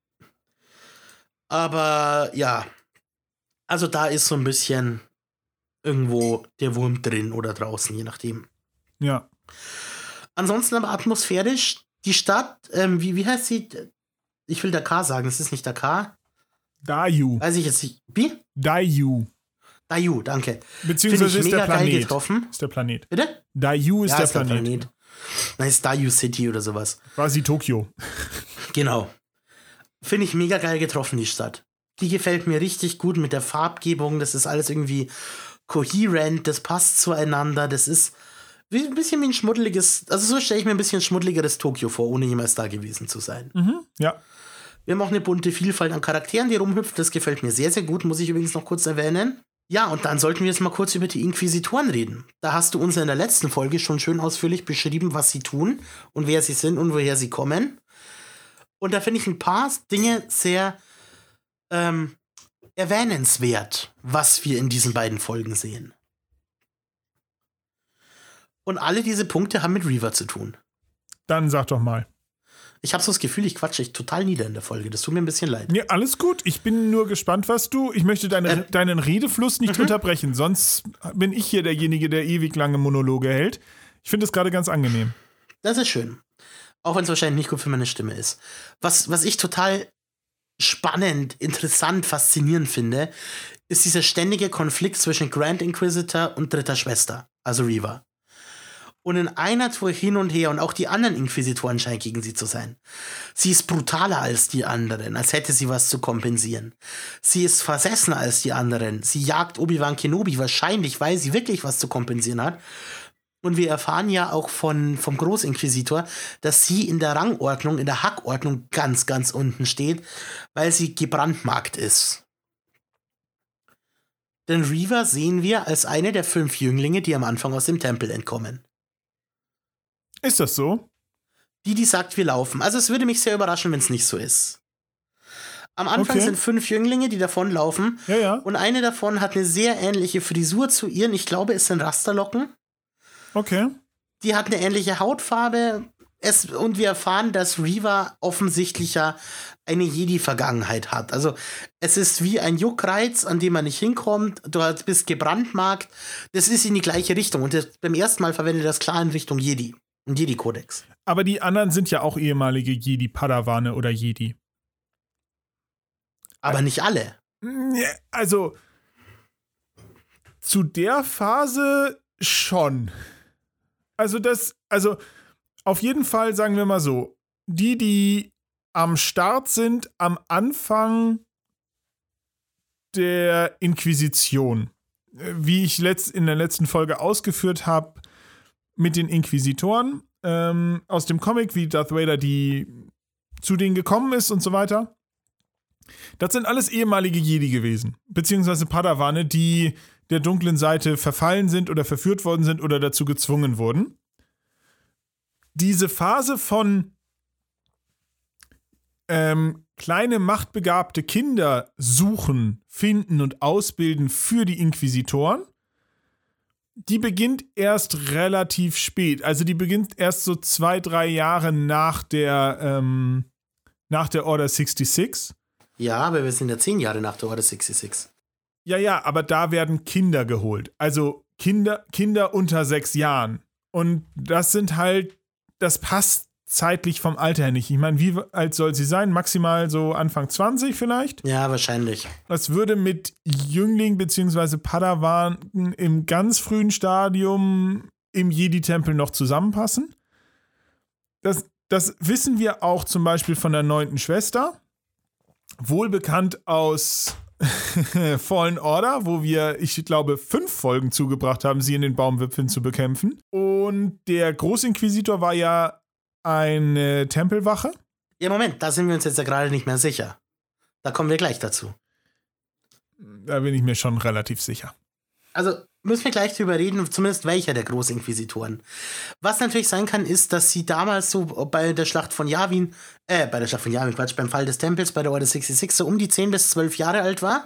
Aber ja, also da ist so ein bisschen irgendwo der Wurm drin oder draußen, je nachdem. Ja. Ansonsten aber atmosphärisch, die Stadt, ähm, wie, wie heißt sie? Ich will Dakar sagen, es ist nicht Dakar. Daiyu. Weiß ich jetzt nicht. Wie? Daiyu. Daiyu, danke. Beziehungsweise ist der Planet. Getroffen. Ist der Planet. Bitte? Daiyu ist, ja, der, ist der Planet. Planet. Nein, ist Daiyu City oder sowas. Quasi Tokio. Genau. Finde ich mega geil getroffen, die Stadt. Die gefällt mir richtig gut mit der Farbgebung. Das ist alles irgendwie kohärent, das passt zueinander. Das ist wie, ein bisschen wie ein schmuddeliges, also so stelle ich mir ein bisschen schmuddeligeres Tokio vor, ohne jemals da gewesen zu sein. Mhm, ja. Wir haben auch eine bunte Vielfalt an Charakteren, die rumhüpft. Das gefällt mir sehr, sehr gut, muss ich übrigens noch kurz erwähnen. Ja, und dann sollten wir jetzt mal kurz über die Inquisitoren reden. Da hast du uns in der letzten Folge schon schön ausführlich beschrieben, was sie tun und wer sie sind und woher sie kommen. Und da finde ich ein paar Dinge sehr ähm, erwähnenswert, was wir in diesen beiden Folgen sehen. Und alle diese Punkte haben mit Reaver zu tun. Dann sag doch mal. Ich habe so das Gefühl, ich quatsche echt total nieder in der Folge. Das tut mir ein bisschen leid. Ja, alles gut. Ich bin nur gespannt, was du. Ich möchte deine, äh, deinen Redefluss nicht mhm. unterbrechen. Sonst bin ich hier derjenige, der ewig lange Monologe hält. Ich finde es gerade ganz angenehm. Das ist schön. Auch wenn es wahrscheinlich nicht gut für meine Stimme ist. Was, was ich total spannend, interessant, faszinierend finde, ist dieser ständige Konflikt zwischen Grand Inquisitor und dritter Schwester, also Reaver. Und in einer Tour hin und her und auch die anderen Inquisitoren scheinen gegen sie zu sein. Sie ist brutaler als die anderen, als hätte sie was zu kompensieren. Sie ist versessener als die anderen. Sie jagt Obi-Wan Kenobi, wahrscheinlich, weil sie wirklich was zu kompensieren hat. Und wir erfahren ja auch von, vom Großinquisitor, dass sie in der Rangordnung, in der Hackordnung ganz, ganz unten steht, weil sie gebrandmarkt ist. Denn Reaver sehen wir als eine der fünf Jünglinge, die am Anfang aus dem Tempel entkommen. Ist das so? Die, die sagt, wir laufen. Also es würde mich sehr überraschen, wenn es nicht so ist. Am Anfang Okay. sind fünf Jünglinge, die davonlaufen. Ja, ja. Und eine davon hat eine sehr ähnliche Frisur zu ihren. Ich glaube, es sind Rasterlocken. Okay. Die hat eine ähnliche Hautfarbe. Es, und wir erfahren, dass Reaver offensichtlich ja eine Jedi-Vergangenheit hat. Also es ist wie ein Juckreiz, an dem man nicht hinkommt. Du bist gebrandmarkt. Das ist in die gleiche Richtung. Und das, beim ersten Mal verwendet das klar in Richtung Jedi. Ein Jedi-Kodex. Aber die anderen sind ja auch ehemalige Jedi-Padawane oder Jedi. Aber nicht alle. Also, zu der Phase schon. Also, das, also, auf jeden Fall sagen wir mal so, die, die am Start sind, am Anfang der Inquisition, wie ich letzt, in der letzten Folge ausgeführt habe, mit den Inquisitoren ähm, aus dem Comic, wie Darth Vader die zu denen gekommen ist und so weiter. Das sind alles ehemalige Jedi gewesen, beziehungsweise Padawane, die der dunklen Seite verfallen sind oder verführt worden sind oder dazu gezwungen wurden. Diese Phase von ähm, kleine machtbegabte Kinder suchen, finden und ausbilden für die Inquisitoren, die beginnt erst relativ spät. Also die beginnt erst so zwei, drei Jahre nach der, ähm, nach der Order sechsundsechzig. Ja, aber wir sind ja zehn Jahre nach der Order sechsundsechzig. Ja, ja, aber da werden Kinder geholt. Also Kinder, Kinder unter sechs Jahren. Und das sind halt, das passt zeitlich vom Alter her nicht. Ich meine, wie alt soll sie sein? Maximal so Anfang zwanzig vielleicht? Ja, wahrscheinlich. Das würde mit Jüngling bzw. Padawan im ganz frühen Stadium im Jedi-Tempel noch zusammenpassen. Das, das wissen wir auch zum Beispiel von der neunten Schwester. Wohlbekannt aus Fallen Order, wo wir, ich glaube, fünf Folgen zugebracht haben, sie in den Baumwipfeln zu bekämpfen. Und der Großinquisitor war ja eine Tempelwache. Ja, Moment, da sind wir uns jetzt ja gerade nicht mehr sicher. Da kommen wir gleich dazu. Da bin ich mir schon relativ sicher. Also müssen wir gleich drüber reden, zumindest welcher der Großinquisitoren. Was natürlich sein kann, ist, dass sie damals so bei der Schlacht von Yavin, äh, bei der Schlacht von Yavin, Quatsch, beim Fall des Tempels bei der Order sechsundsechzig so um die zehn bis zwölf Jahre alt war.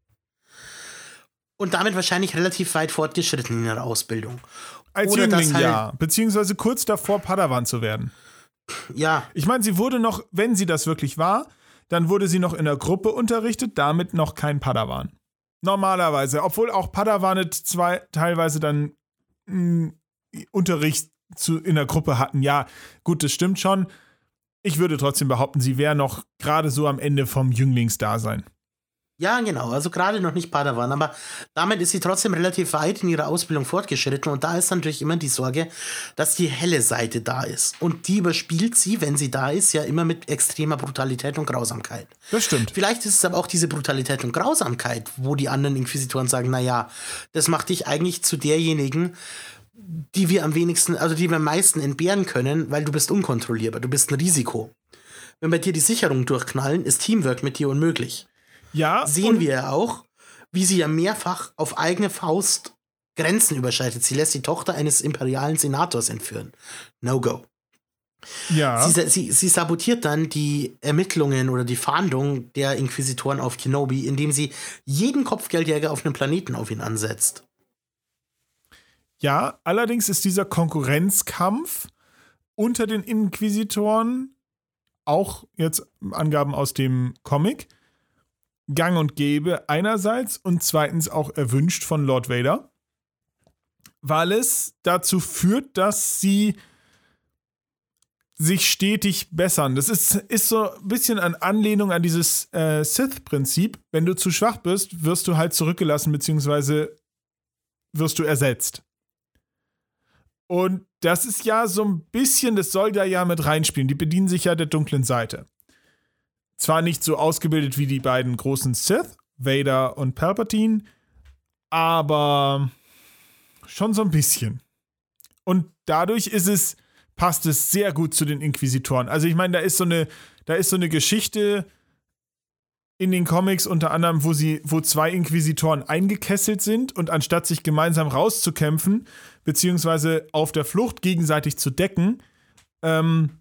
Und damit wahrscheinlich relativ weit fortgeschritten in ihrer Ausbildung. Als Oder Jüngling, halt, ja. Beziehungsweise kurz davor, Padawan zu werden. Ja. Ich meine, sie wurde noch, wenn sie das wirklich war, dann wurde sie noch in der Gruppe unterrichtet, damit noch kein Padawan. Normalerweise. Obwohl auch Padawane zwei teilweise dann mh, Unterricht zu, in der Gruppe hatten. Ja, gut, das stimmt schon. Ich würde trotzdem behaupten, sie wäre noch gerade so am Ende vom Jünglingsdasein. Ja, genau, also gerade noch nicht Padawan, aber damit ist sie trotzdem relativ weit in ihrer Ausbildung fortgeschritten und da ist natürlich immer die Sorge, dass die helle Seite da ist. Und die überspielt sie, wenn sie da ist, ja immer mit extremer Brutalität und Grausamkeit. Das stimmt. Vielleicht ist es aber auch diese Brutalität und Grausamkeit, wo die anderen Inquisitoren sagen, naja, das macht dich eigentlich zu derjenigen, die wir am wenigsten, also die wir am meisten entbehren können, weil du bist unkontrollierbar, du bist ein Risiko. Wenn bei dir die Sicherungen durchknallen, ist Teamwork mit dir unmöglich. Ja. Sehen wir ja auch, wie sie ja mehrfach auf eigene Faust Grenzen überschreitet. Sie lässt die Tochter eines imperialen Senators entführen. No go. Ja. Sie, sie, sie sabotiert dann die Ermittlungen oder die Fahndung der Inquisitoren auf Kenobi, indem sie jeden Kopfgeldjäger auf einem Planeten auf ihn ansetzt. Ja, allerdings ist dieser Konkurrenzkampf unter den Inquisitoren, auch jetzt Angaben aus dem Comic, gang und gäbe einerseits und zweitens auch erwünscht von Lord Vader, weil es dazu führt, dass sie sich stetig bessern. Das ist, ist so ein bisschen eine Anlehnung an dieses äh, Sith-Prinzip. Wenn du zu schwach bist, wirst du halt zurückgelassen, beziehungsweise wirst du ersetzt. Und das ist ja so ein bisschen, das soll da ja mit reinspielen. Die bedienen sich ja der dunklen Seite. Zwar nicht so ausgebildet wie die beiden großen Sith, Vader und Palpatine, aber schon so ein bisschen. Und dadurch ist es passt es sehr gut zu den Inquisitoren. Also ich meine, da ist so eine, da ist so eine Geschichte in den Comics unter anderem, wo sie, wo zwei Inquisitoren eingekesselt sind und anstatt sich gemeinsam rauszukämpfen, beziehungsweise auf der Flucht gegenseitig zu decken, ähm,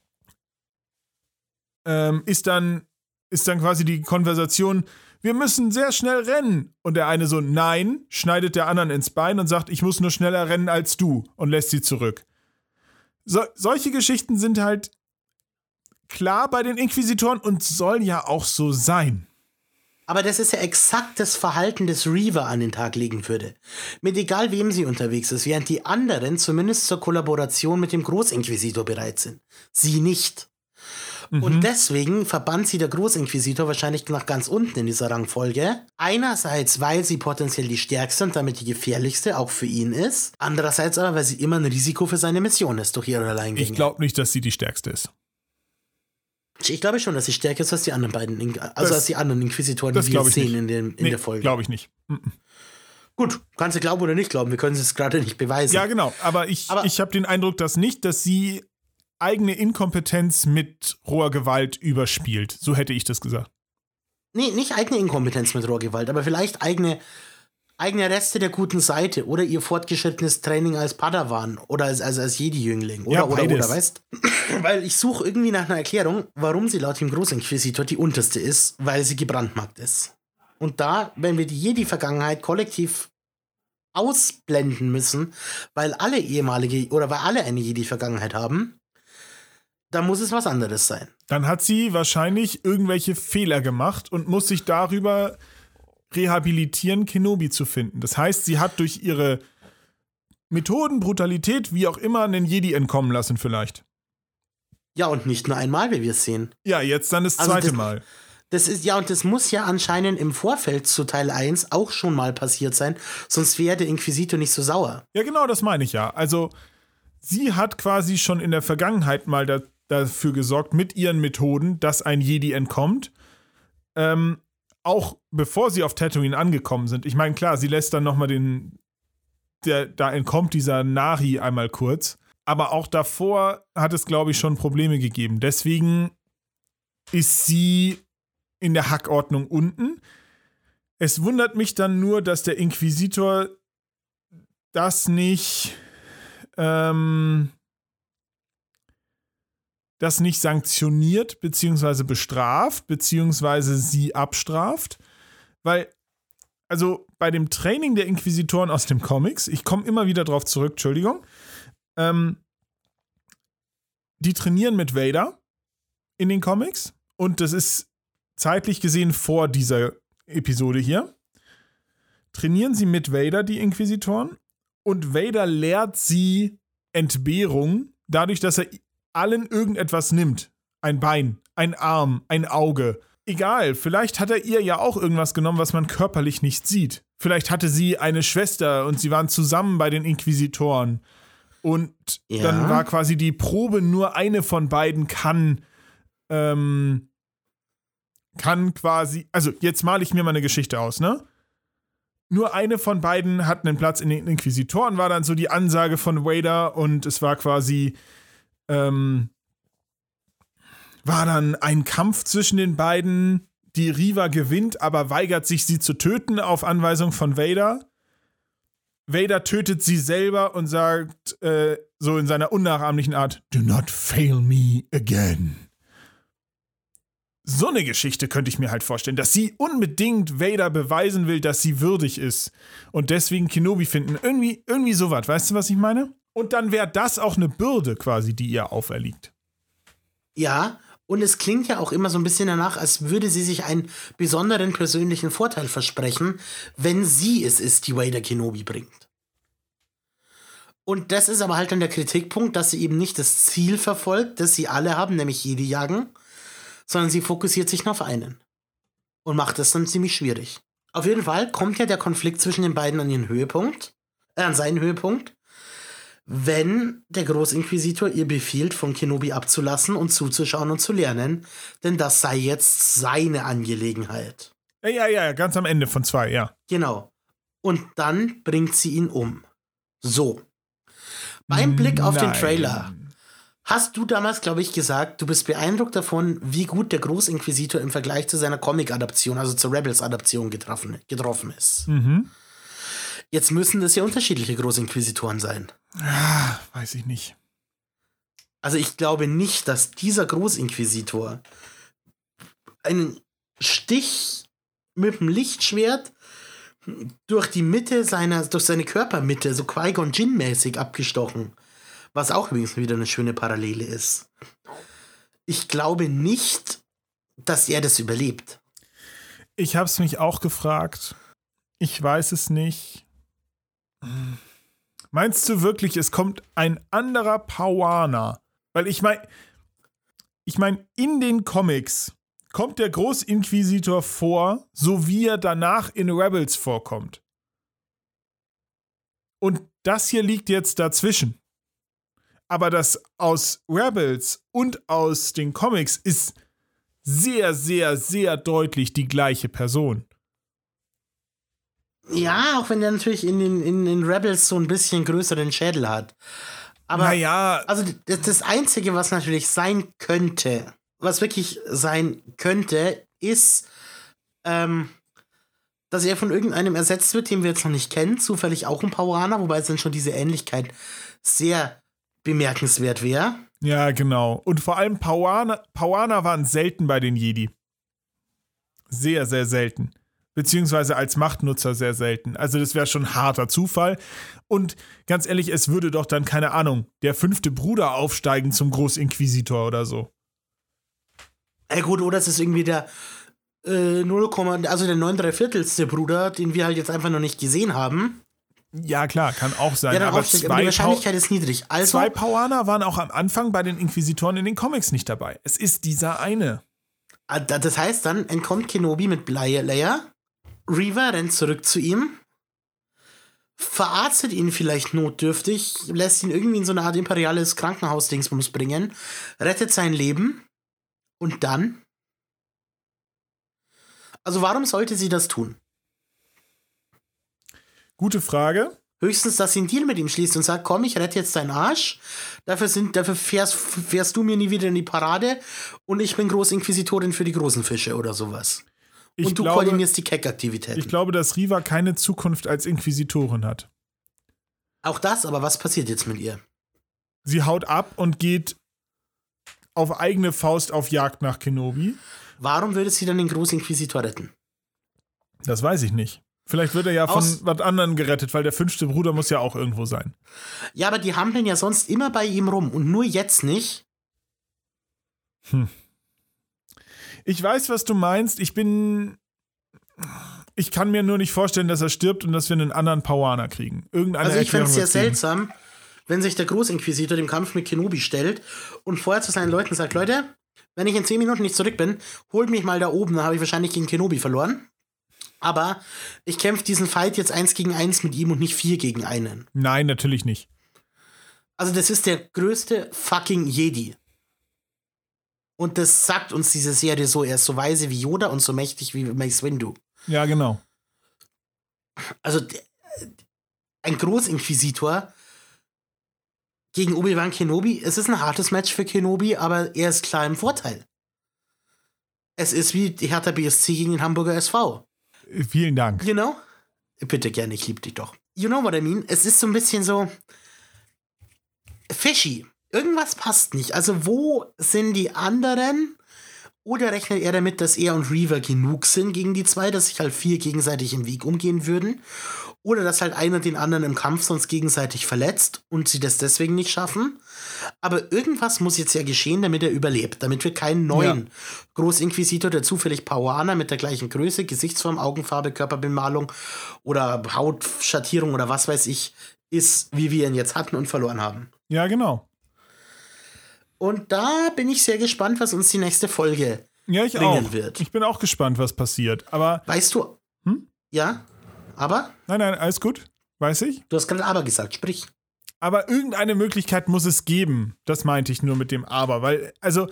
ähm, ist dann, ist dann quasi die Konversation, wir müssen sehr schnell rennen. Und der eine so, nein, schneidet der anderen ins Bein und sagt, ich muss nur schneller rennen als du und lässt sie zurück. So, solche Geschichten sind halt klar bei den Inquisitoren und sollen ja auch so sein. Aber das ist ja exakt das Verhalten, das Reaver an den Tag legen würde. Mit egal wem sie unterwegs ist, während die anderen zumindest zur Kollaboration mit dem Großinquisitor bereit sind. Sie nicht. Mhm. Und deswegen verbannt sie der Großinquisitor wahrscheinlich nach ganz unten in dieser Rangfolge. Einerseits, weil sie potenziell die stärkste und damit die gefährlichste auch für ihn ist. Andererseits aber, weil sie immer ein Risiko für seine Mission ist durch ihre Alleingänge. Ich glaube nicht, dass sie die stärkste ist. Ich glaube schon, dass sie stärker ist als die anderen beiden, also das, als die anderen Inquisitoren, die wir sehen in, dem, in nee, der Folge. Glaube ich nicht. Mhm. Gut, kannst du glauben oder nicht glauben, wir können es gerade nicht beweisen. Ja, genau, aber ich, aber ich habe den Eindruck, dass nicht, dass sie eigene Inkompetenz mit roher Gewalt überspielt. So hätte ich das gesagt. Nee, nicht eigene Inkompetenz mit roher Gewalt, aber vielleicht eigene, eigene Reste der guten Seite oder ihr fortgeschrittenes Training als Padawan oder als, als, als Jedi-Jüngling. Oder, ja, oder, oder, weißt? Weil ich suche irgendwie nach einer Erklärung, warum sie laut dem Großinquisitor die unterste ist, weil sie gebrandmarkt ist. Und da, wenn wir die Jedi-Vergangenheit kollektiv ausblenden müssen, weil alle ehemalige oder weil alle eine Jedi-Vergangenheit haben, dann muss es was anderes sein. Dann hat sie wahrscheinlich irgendwelche Fehler gemacht und muss sich darüber rehabilitieren, Kenobi zu finden. Das heißt, sie hat durch ihre Methoden, Brutalität, wie auch immer, einen Jedi entkommen lassen vielleicht. Ja, und nicht nur einmal, wie wir es sehen. Ja, jetzt dann das zweite also das, Mal. Das ist, ja, und das muss ja anscheinend im Vorfeld zu Teil eins auch schon mal passiert sein, sonst wäre der Inquisitor nicht so sauer. Ja, genau, das meine ich ja. Also, sie hat quasi schon in der Vergangenheit mal da dafür gesorgt, mit ihren Methoden, dass ein Jedi entkommt. Ähm, auch bevor sie auf Tatooine angekommen sind. Ich meine, klar, sie lässt dann nochmal den, der, da entkommt dieser Nari einmal kurz. Aber auch davor hat es, glaube ich, schon Probleme gegeben. Deswegen ist sie in der Hackordnung unten. Es wundert mich dann nur, dass der Inquisitor das nicht ähm, das nicht sanktioniert, beziehungsweise bestraft, beziehungsweise sie abstraft. Weil, also bei dem Training der Inquisitoren aus den Comics, ich komme immer wieder drauf zurück, Entschuldigung, ähm, die trainieren mit Vader in den Comics und das ist zeitlich gesehen vor dieser Episode hier. Trainieren sie mit Vader, die Inquisitoren, und Vader lehrt sie Entbehrung, dadurch, dass er allen irgendetwas nimmt. Ein Bein, ein Arm, ein Auge. Egal, vielleicht hat er ihr ja auch irgendwas genommen, was man körperlich nicht sieht. Vielleicht hatte sie eine Schwester und sie waren zusammen bei den Inquisitoren. Und ja. Dann war quasi die Probe, nur eine von beiden kann, ähm, kann quasi, also jetzt male ich mir mal eine Geschichte aus, ne? Nur eine von beiden hat einen Platz in den Inquisitoren, war dann so die Ansage von Vader und es war quasi Ähm, war dann ein Kampf zwischen den beiden, die Reva gewinnt, aber weigert sich, sie zu töten auf Anweisung von Vader. Vader tötet sie selber und sagt äh, so in seiner unnachahmlichen Art, "Do not fail me again." So eine Geschichte könnte ich mir halt vorstellen, dass sie unbedingt Vader beweisen will, dass sie würdig ist und deswegen Kenobi finden. Irgendwie, irgendwie sowas, weißt du, was ich meine? Und dann wäre das auch eine Bürde quasi, die ihr auferliegt. Ja, und es klingt ja auch immer so ein bisschen danach, als würde sie sich einen besonderen persönlichen Vorteil versprechen, wenn sie es ist, die Vader Kenobi bringt. Und das ist aber halt dann der Kritikpunkt, dass sie eben nicht das Ziel verfolgt, das sie alle haben, nämlich Jedi jagen, sondern sie fokussiert sich nur auf einen. Und macht das dann ziemlich schwierig. Auf jeden Fall kommt ja der Konflikt zwischen den beiden an ihren Höhepunkt, äh, an seinen Höhepunkt, wenn der Großinquisitor ihr befiehlt, von Kenobi abzulassen und zuzuschauen und zu lernen, denn das sei jetzt seine Angelegenheit. Ja, ja, ja, ganz am Ende von zwei, ja. Genau. Und dann bringt sie ihn um. So. Beim Blick auf Nein. den Trailer hast du damals, glaube ich, gesagt, du bist beeindruckt davon, wie gut der Großinquisitor im Vergleich zu seiner Comic-Adaption, also zur Rebels-Adaption getroffen, getroffen ist. Mhm. Jetzt müssen das ja unterschiedliche Großinquisitoren sein. Ah, weiß ich nicht. Also ich glaube nicht, dass dieser Großinquisitor einen Stich mit dem Lichtschwert durch die Mitte seiner, durch seine Körpermitte, so Qui-Gon Jinn-mäßig abgestochen. Was auch übrigens wieder eine schöne Parallele ist. Ich glaube nicht, dass er das überlebt. Ich habe es mich auch gefragt. Ich weiß es nicht. Meinst du wirklich, es kommt ein anderer Pauaner? Weil ich meine, ich meine, in den Comics kommt der Großinquisitor vor, so wie er danach in Rebels vorkommt. Und das hier liegt jetzt dazwischen. Aber das aus Rebels und aus den Comics ist sehr, sehr, sehr deutlich die gleiche Person. Ja, auch wenn er natürlich in den, in den Rebels so ein bisschen größeren Schädel hat. Aber naja. Also das, das Einzige, was natürlich sein könnte, was wirklich sein könnte, ist, ähm, dass er von irgendeinem ersetzt wird, den wir jetzt noch nicht kennen, zufällig auch ein Pauaner, wobei es dann schon diese Ähnlichkeit sehr bemerkenswert wäre. Ja, genau. Und vor allem Pauaner, Pauaner waren selten bei den Jedi. Sehr, sehr selten. Beziehungsweise als Machtnutzer sehr selten. Also das wäre schon ein harter Zufall. Und ganz ehrlich, es würde doch dann, keine Ahnung, der fünfte Bruder aufsteigen zum Großinquisitor oder so. Ja gut, oder es ist irgendwie der äh, null, also der neun drei Viertelste Bruder, den wir halt jetzt einfach noch nicht gesehen haben. Ja, klar, kann auch sein. Ja, dann aber, aufsteigt, zwei aber die Wahrscheinlichkeit ist niedrig. Also, zwei Pauaner waren auch am Anfang bei den Inquisitoren in den Comics nicht dabei. Es ist dieser eine. Das heißt, dann entkommt Kenobi mit Leia. Reva rennt zurück zu ihm, verarztet ihn vielleicht notdürftig, lässt ihn irgendwie in so eine Art imperiales Krankenhaus-Dingsbums bringen, rettet sein Leben und dann? Also warum sollte sie das tun? Gute Frage. Höchstens, dass sie einen Deal mit ihm schließt und sagt, komm, ich rette jetzt deinen Arsch, dafür, sind, dafür fährst, fährst du mir nie wieder in die Parade und ich bin Großinquisitorin für die großen Fische oder sowas. Ich und du glaube, koordinierst die Keck-Aktivitäten. Ich glaube, dass Reva keine Zukunft als Inquisitorin hat. Auch das, aber was passiert jetzt mit ihr? Sie haut ab und geht auf eigene Faust auf Jagd nach Kenobi. Warum würde sie dann den Großinquisitor retten? Das weiß ich nicht. Vielleicht wird er ja Aus von was anderem gerettet, weil der fünfte Bruder muss ja auch irgendwo sein. Ja, aber die hampeln ja sonst immer bei ihm rum und nur jetzt nicht. Hm. Ich weiß, was du meinst. Ich bin. Ich kann mir nur nicht vorstellen, dass er stirbt und dass wir einen anderen Pauaner kriegen. Irgendeine also ich fände es sehr Erklärung wird seltsam, wenn sich der Großinquisitor dem Kampf mit Kenobi stellt und vorher zu seinen Leuten sagt, Leute, wenn ich in zehn Minuten nicht zurück bin, holt mich mal da oben, dann habe ich wahrscheinlich gegen Kenobi verloren. Aber ich kämpfe diesen Fight jetzt eins gegen eins mit ihm und nicht vier gegen einen. Nein, natürlich nicht. Also das ist der größte fucking Jedi. Und das sagt uns diese Serie so, er ist so weise wie Yoda und so mächtig wie Mace Windu. Ja, genau. Also ein Großinquisitor gegen Obi-Wan Kenobi, es ist ein hartes Match für Kenobi, aber er ist klar im Vorteil. Es ist wie die Hertha B S C gegen den Hamburger S V. Vielen Dank. You know? Bitte gerne, ich liebe dich doch. You know what I mean? Es ist so ein bisschen so fishy. Irgendwas passt nicht. Also wo sind die anderen? Oder rechnet er damit, dass er und Reaver genug sind gegen die zwei, dass sich halt vier gegenseitig im Weg umgehen würden? Oder dass halt einer den anderen im Kampf sonst gegenseitig verletzt und sie das deswegen nicht schaffen? Aber irgendwas muss jetzt ja geschehen, damit er überlebt. Damit wir keinen neuen ja. Großinquisitor, der zufällig Pauaner mit der gleichen Größe, Gesichtsform, Augenfarbe, Körperbemalung oder Hautschattierung oder was weiß ich ist, wie wir ihn jetzt hatten und verloren haben. Ja, genau. Und da bin ich sehr gespannt, was uns die nächste Folge ja, ich bringen auch. wird. Ich bin auch gespannt, was passiert. Aber weißt du? Hm? Ja? Aber? Nein, nein, alles gut. Weiß ich. Du hast gerade aber gesagt, sprich. Aber irgendeine Möglichkeit muss es geben. Das meinte ich nur mit dem Aber. Weil, also,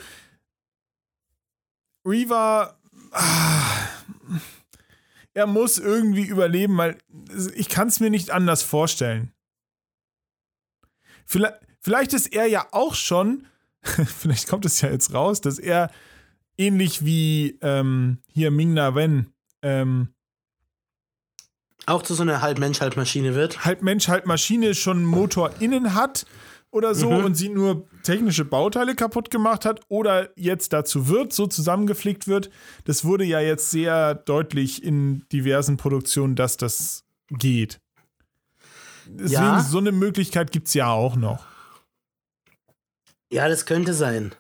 Reaver, ah, er muss irgendwie überleben, weil ich kann es mir nicht anders vorstellen. Vielleicht, vielleicht ist er ja auch schon, vielleicht kommt es ja jetzt raus, dass er ähnlich wie ähm, hier Ming-Na Wen ähm, auch zu so einer Halb-Mensch, Halb-Maschine wird. Halb-Mensch, Halb-Maschine schon Motor innen hat oder so mhm. und sie nur technische Bauteile kaputt gemacht hat oder jetzt dazu wird, so zusammengeflickt wird. Das wurde ja jetzt sehr deutlich in diversen Produktionen, dass das geht. Deswegen, ja. so eine Möglichkeit gibt es ja auch noch. Ja, das könnte sein.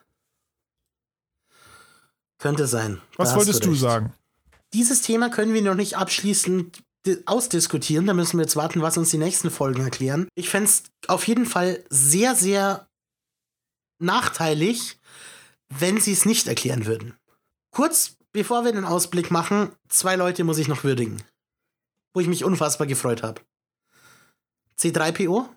Könnte sein. Was wolltest du, du sagen? Dieses Thema können wir noch nicht abschließend ausdiskutieren. Da müssen wir jetzt warten, was uns die nächsten Folgen erklären. Ich fände es auf jeden Fall sehr, sehr nachteilig, wenn sie es nicht erklären würden. Kurz bevor wir den Ausblick machen, zwei Leute muss ich noch würdigen, wo ich mich unfassbar gefreut habe. C drei P O?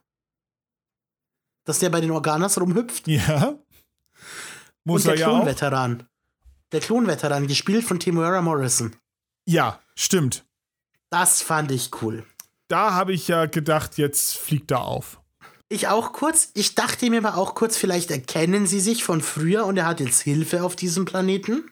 Dass der bei den Organas rumhüpft? Ja. Muss Und der er ja auch. Klonveteran. Der Klonveteran, gespielt von Temuera Morrison. Ja, stimmt. Das fand ich cool. Da habe ich ja gedacht, jetzt fliegt er auf. Ich auch kurz. Ich dachte mir aber auch kurz, vielleicht erkennen sie sich von früher und er hat jetzt Hilfe auf diesem Planeten.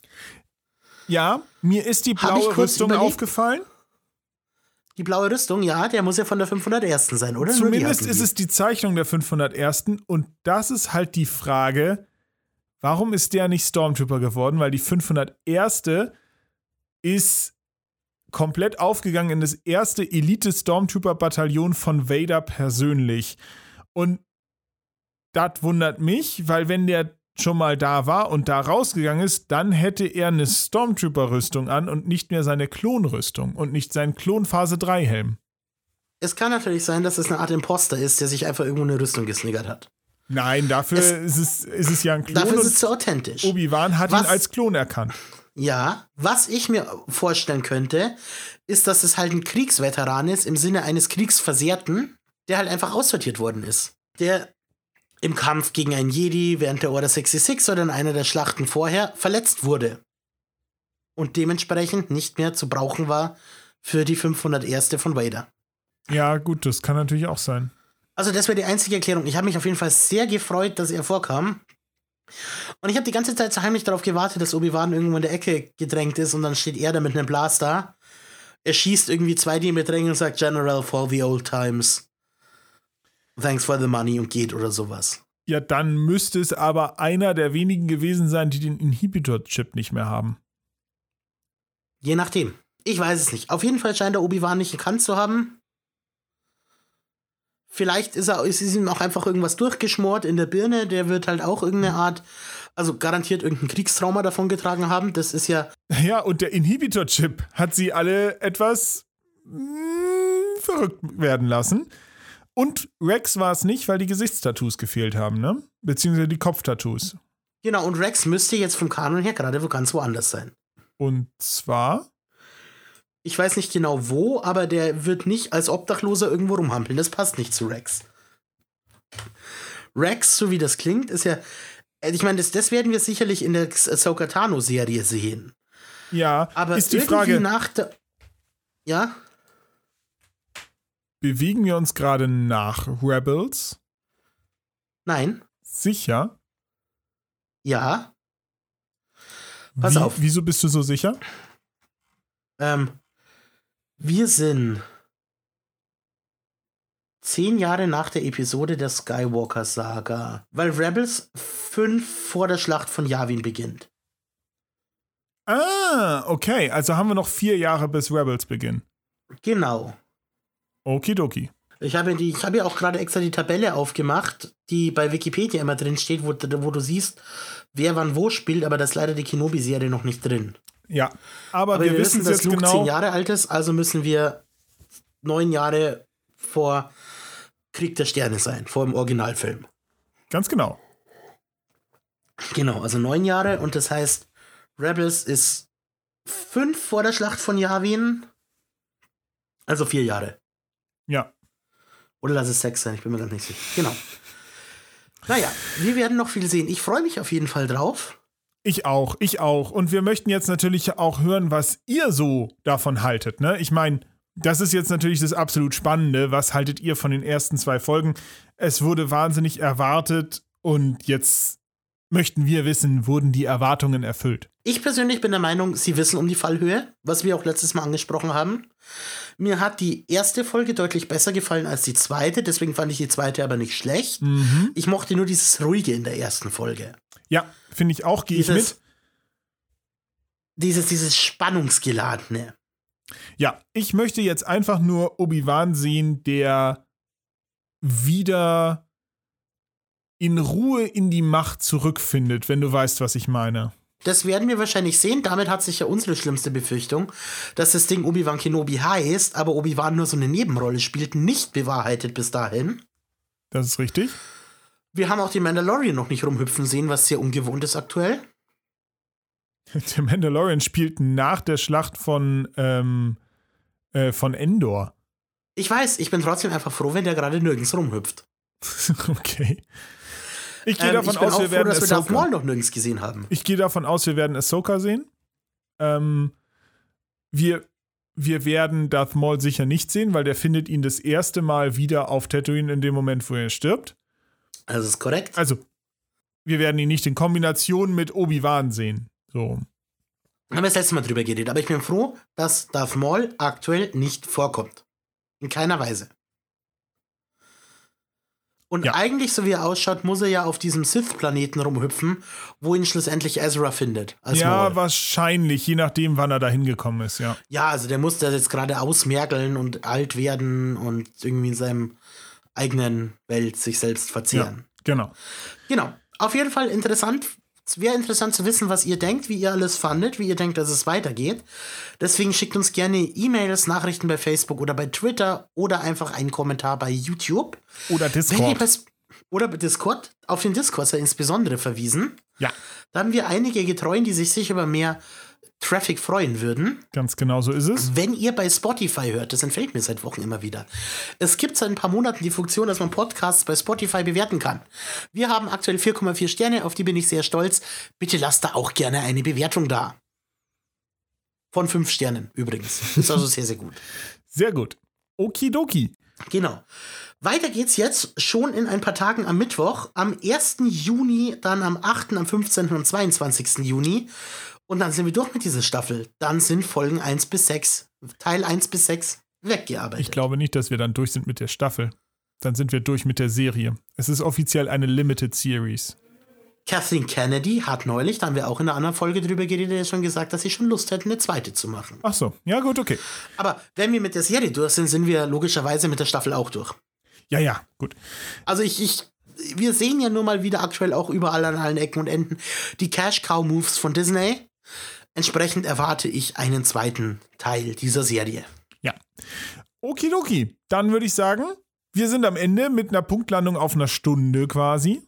Ja, mir ist die blaue Rüstung überlegt? aufgefallen. Die blaue Rüstung, ja, der muss ja von der fünfhundertersten sein, oder? Zumindest ist es die Zeichnung der fünfhundertersten und das ist halt die Frage, warum ist der nicht Stormtrooper geworden? Weil die fünfhunderterste ist komplett aufgegangen in das erste Elite-Stormtrooper-Bataillon von Vader persönlich. Und das wundert mich, weil wenn der schon mal da war und da rausgegangen ist, dann hätte er eine Stormtrooper-Rüstung an und nicht mehr seine Klonrüstung und nicht seinen Klon-Phase drei Helm. Es kann natürlich sein, dass es eine Art Imposter ist, der sich einfach irgendwo eine Rüstung gesniggert hat. Nein, dafür es, ist, es, ist es ja ein Klon. Dafür ist es zu authentisch. Obi-Wan hat was, ihn als Klon erkannt. Ja, was ich mir vorstellen könnte, ist, dass es halt ein Kriegsveteran ist, im Sinne eines Kriegsversehrten, der halt einfach aussortiert worden ist. Der im Kampf gegen einen Jedi während der Order sechsundsechzig oder in einer der Schlachten vorher verletzt wurde. Und dementsprechend nicht mehr zu brauchen war für die fünfhunderterste von Vader. Ja, gut, das kann natürlich auch sein. Also das wäre die einzige Erklärung. Ich habe mich auf jeden Fall sehr gefreut, dass er vorkam. Und ich habe die ganze Zeit so heimlich darauf gewartet, dass Obi-Wan irgendwo in der Ecke gedrängt ist und dann steht er da mit einem Blaster. Er schießt irgendwie zwei D mit Drängen und sagt General for the old times. Thanks for the money und geht oder sowas. Ja, dann müsste es aber einer der wenigen gewesen sein, die den Inhibitor-Chip nicht mehr haben. Je nachdem. Ich weiß es nicht. Auf jeden Fall scheint der Obi-Wan nicht erkannt zu haben. Vielleicht ist, er, ist ihm auch einfach irgendwas durchgeschmort in der Birne. Der wird halt auch irgendeine Art, also garantiert irgendein Kriegstrauma davon getragen haben. Das ist ja... Ja, und der Inhibitor-Chip hat sie alle etwas mh, verrückt werden lassen. Und Rex war es nicht, weil die Gesichtstattoos gefehlt haben, ne? Beziehungsweise die Kopftattoos. Genau, und Rex müsste jetzt vom Kanon her gerade wo ganz woanders sein. Und zwar? Ich weiß nicht genau wo, aber der wird nicht als Obdachloser irgendwo rumhampeln. Das passt nicht zu Rex. Rex, so wie das klingt, ist ja... Ich meine, das, das werden wir sicherlich in der Ahsoka Tano-Serie sehen. Ja, aber ist die Frage... nach der... Ja? Bewegen wir uns gerade nach Rebels? Nein. Sicher? Ja. Pass Wie, auf. Wieso bist du so sicher? Ähm, wir sind zehn Jahre nach der Episode der Skywalker-Saga, weil Rebels fünf vor der Schlacht von Yavin beginnt. Ah, okay. Also haben wir noch vier Jahre bis Rebels beginnen. Genau. Okidoki. Ich habe die, ich habe ja auch gerade extra die Tabelle aufgemacht, die bei Wikipedia immer drin steht, wo, wo du siehst, wer wann wo spielt, aber da ist leider die Kenobi-Serie noch nicht drin. Ja, aber, aber wir, wir wissen, wissen, dass jetzt Luke genau. zehn Jahre alt ist, also müssen wir neun Jahre vor Krieg der Sterne sein, vor dem Originalfilm. Ganz genau. Genau, also neun Jahre und das heißt, Rebels ist fünf vor der Schlacht von Yavin, also vier Jahre. Ja. Oder lass es sechs sein, ich bin mir ganz nicht sicher. Genau. Naja, wir werden noch viel sehen. Ich freue mich auf jeden Fall drauf. Ich auch, ich auch. Und wir möchten jetzt natürlich auch hören, was ihr so davon haltet. Ne? Ich meine, das ist jetzt natürlich das absolut Spannende. Was haltet ihr von den ersten zwei Folgen? Es wurde wahnsinnig erwartet und jetzt möchten wir wissen, wurden die Erwartungen erfüllt? Ich persönlich bin der Meinung, sie wissen um die Fallhöhe, was wir auch letztes Mal angesprochen haben. Mir hat die erste Folge deutlich besser gefallen als die zweite, deswegen fand ich die zweite aber nicht schlecht. Mhm. Ich mochte nur dieses Ruhige in der ersten Folge. Ja, finde ich auch, gehe ich mit. Dieses, dieses Spannungsgeladene. Ja, ich möchte jetzt einfach nur Obi-Wan sehen, der wieder in Ruhe in die Macht zurückfindet, wenn du weißt, was ich meine. Das werden wir wahrscheinlich sehen. Damit hat sich ja unsere schlimmste Befürchtung, dass das Ding Obi-Wan Kenobi heißt, aber Obi-Wan nur so eine Nebenrolle spielt, nicht bewahrheitet bis dahin. Das ist richtig. Wir haben auch den Mandalorian noch nicht rumhüpfen sehen, was sehr ungewohnt ist aktuell. Der Mandalorian spielt nach der Schlacht von, ähm, äh, von Endor. Ich weiß, ich bin trotzdem einfach froh, wenn der gerade nirgends rumhüpft. Okay. Ich gehe ähm, davon ich bin aus, auch wir froh, werden dass wir Darth Ahsoka. Maul noch nirgends gesehen haben. Ich gehe davon aus, wir werden Ahsoka sehen. Ähm, wir, wir werden Darth Maul sicher nicht sehen, weil der findet ihn das erste Mal wieder auf Tatooine in dem Moment, wo er stirbt. Das ist korrekt. Also, wir werden ihn nicht in Kombination mit Obi-Wan sehen. So. Haben wir das letzte Mal drüber geredet, aber ich bin froh, dass Darth Maul aktuell nicht vorkommt. In keiner Weise. Und Ja. eigentlich, so wie er ausschaut, muss er ja auf diesem Sith-Planeten rumhüpfen, wo ihn schlussendlich Ezra findet. Als Ja, Maul. wahrscheinlich, je nachdem, wann er da hingekommen ist, ja. Ja, also der muss da jetzt gerade ausmergeln und alt werden und irgendwie in seinem eigenen Welt sich selbst verzehren. Ja, genau. Genau. Auf jeden Fall interessant. Es wäre interessant zu wissen, was ihr denkt, wie ihr alles fandet, wie ihr denkt, dass es weitergeht. Deswegen schickt uns gerne E-Mails, Nachrichten bei Facebook oder bei Twitter oder einfach einen Kommentar bei YouTube. Oder Wenn ihr Discord. bei Sp- oder bei Discord. Auf den Discord sei insbesondere verwiesen. Ja, Da haben wir einige Getreuen, die sich sicher über mehr Traffic freuen würden. ganz genau so ist es. Wenn ihr bei Spotify hört, das entfällt mir seit Wochen immer wieder. Es gibt seit ein paar Monaten die Funktion, dass man Podcasts bei Spotify bewerten kann. Wir haben aktuell vier Komma vier Sterne, auf die bin ich sehr stolz. Bitte lasst da auch gerne eine Bewertung da. Von fünf Sternen übrigens. Ist also sehr, sehr gut. Sehr gut. Okidoki. Genau. Weiter geht's jetzt schon in ein paar Tagen am Mittwoch. Am ersten Juni, dann am achten, am fünfzehnten und zweiundzwanzigsten Juni. Und dann sind wir durch mit dieser Staffel. Dann sind Folgen eins bis sechs, Teil eins bis sechs weggearbeitet. Ich glaube nicht, dass wir dann durch sind mit der Staffel. Dann sind wir durch mit der Serie. Es ist offiziell eine Limited Series. Kathleen Kennedy hat neulich, da haben wir auch in einer anderen Folge drüber geredet, schon gesagt, dass sie schon Lust hätten, eine zweite zu machen. Ach so, ja gut, okay. Aber wenn wir mit der Serie durch sind, sind wir logischerweise mit der Staffel auch durch. Ja, ja, gut. Also ich, ich, wir sehen ja nur mal wieder aktuell auch überall an allen Ecken und Enden die Cash-Cow-Moves von Disney. Entsprechend erwarte ich einen zweiten Teil dieser Serie. Ja. Okidoki. Dann würde ich sagen, wir sind am Ende mit einer Punktlandung auf einer Stunde quasi.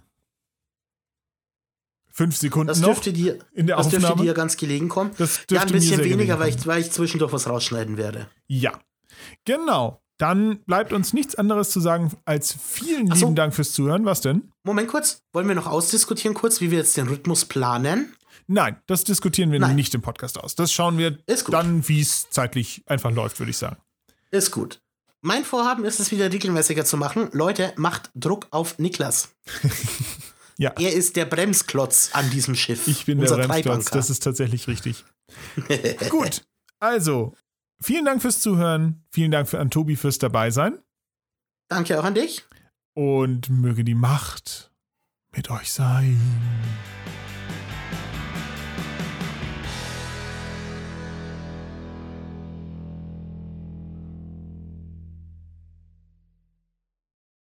Fünf Sekunden Das noch dürfte dir, in der das dürfte Aufnahme. dir ganz gelegen kommen. Das dürfte Ja, ein mir bisschen sehr weniger, gelegen weil kommen. ich, weil ich zwischendurch was rausschneiden werde. Ja, genau. Dann bleibt uns nichts anderes zu sagen als vielen Ach so. lieben Dank fürs Zuhören. Was denn? Moment kurz, wollen wir noch ausdiskutieren kurz, wie wir jetzt den Rhythmus planen? Nein, das diskutieren wir Nein. nicht im Podcast aus. Das schauen wir Ist gut. dann, wie es zeitlich einfach läuft, würde ich sagen. Ist gut. Mein Vorhaben ist es wieder regelmäßiger zu machen. Leute, macht Druck auf Niklas. Ja. Er ist der Bremsklotz an diesem Schiff. Ich bin unser der Bremsklotz, Treibanker. das ist tatsächlich richtig. Gut, also, vielen Dank fürs Zuhören. Vielen Dank für, an Tobi fürs Dabeisein. Danke auch an dich. Und möge die Macht mit euch sein.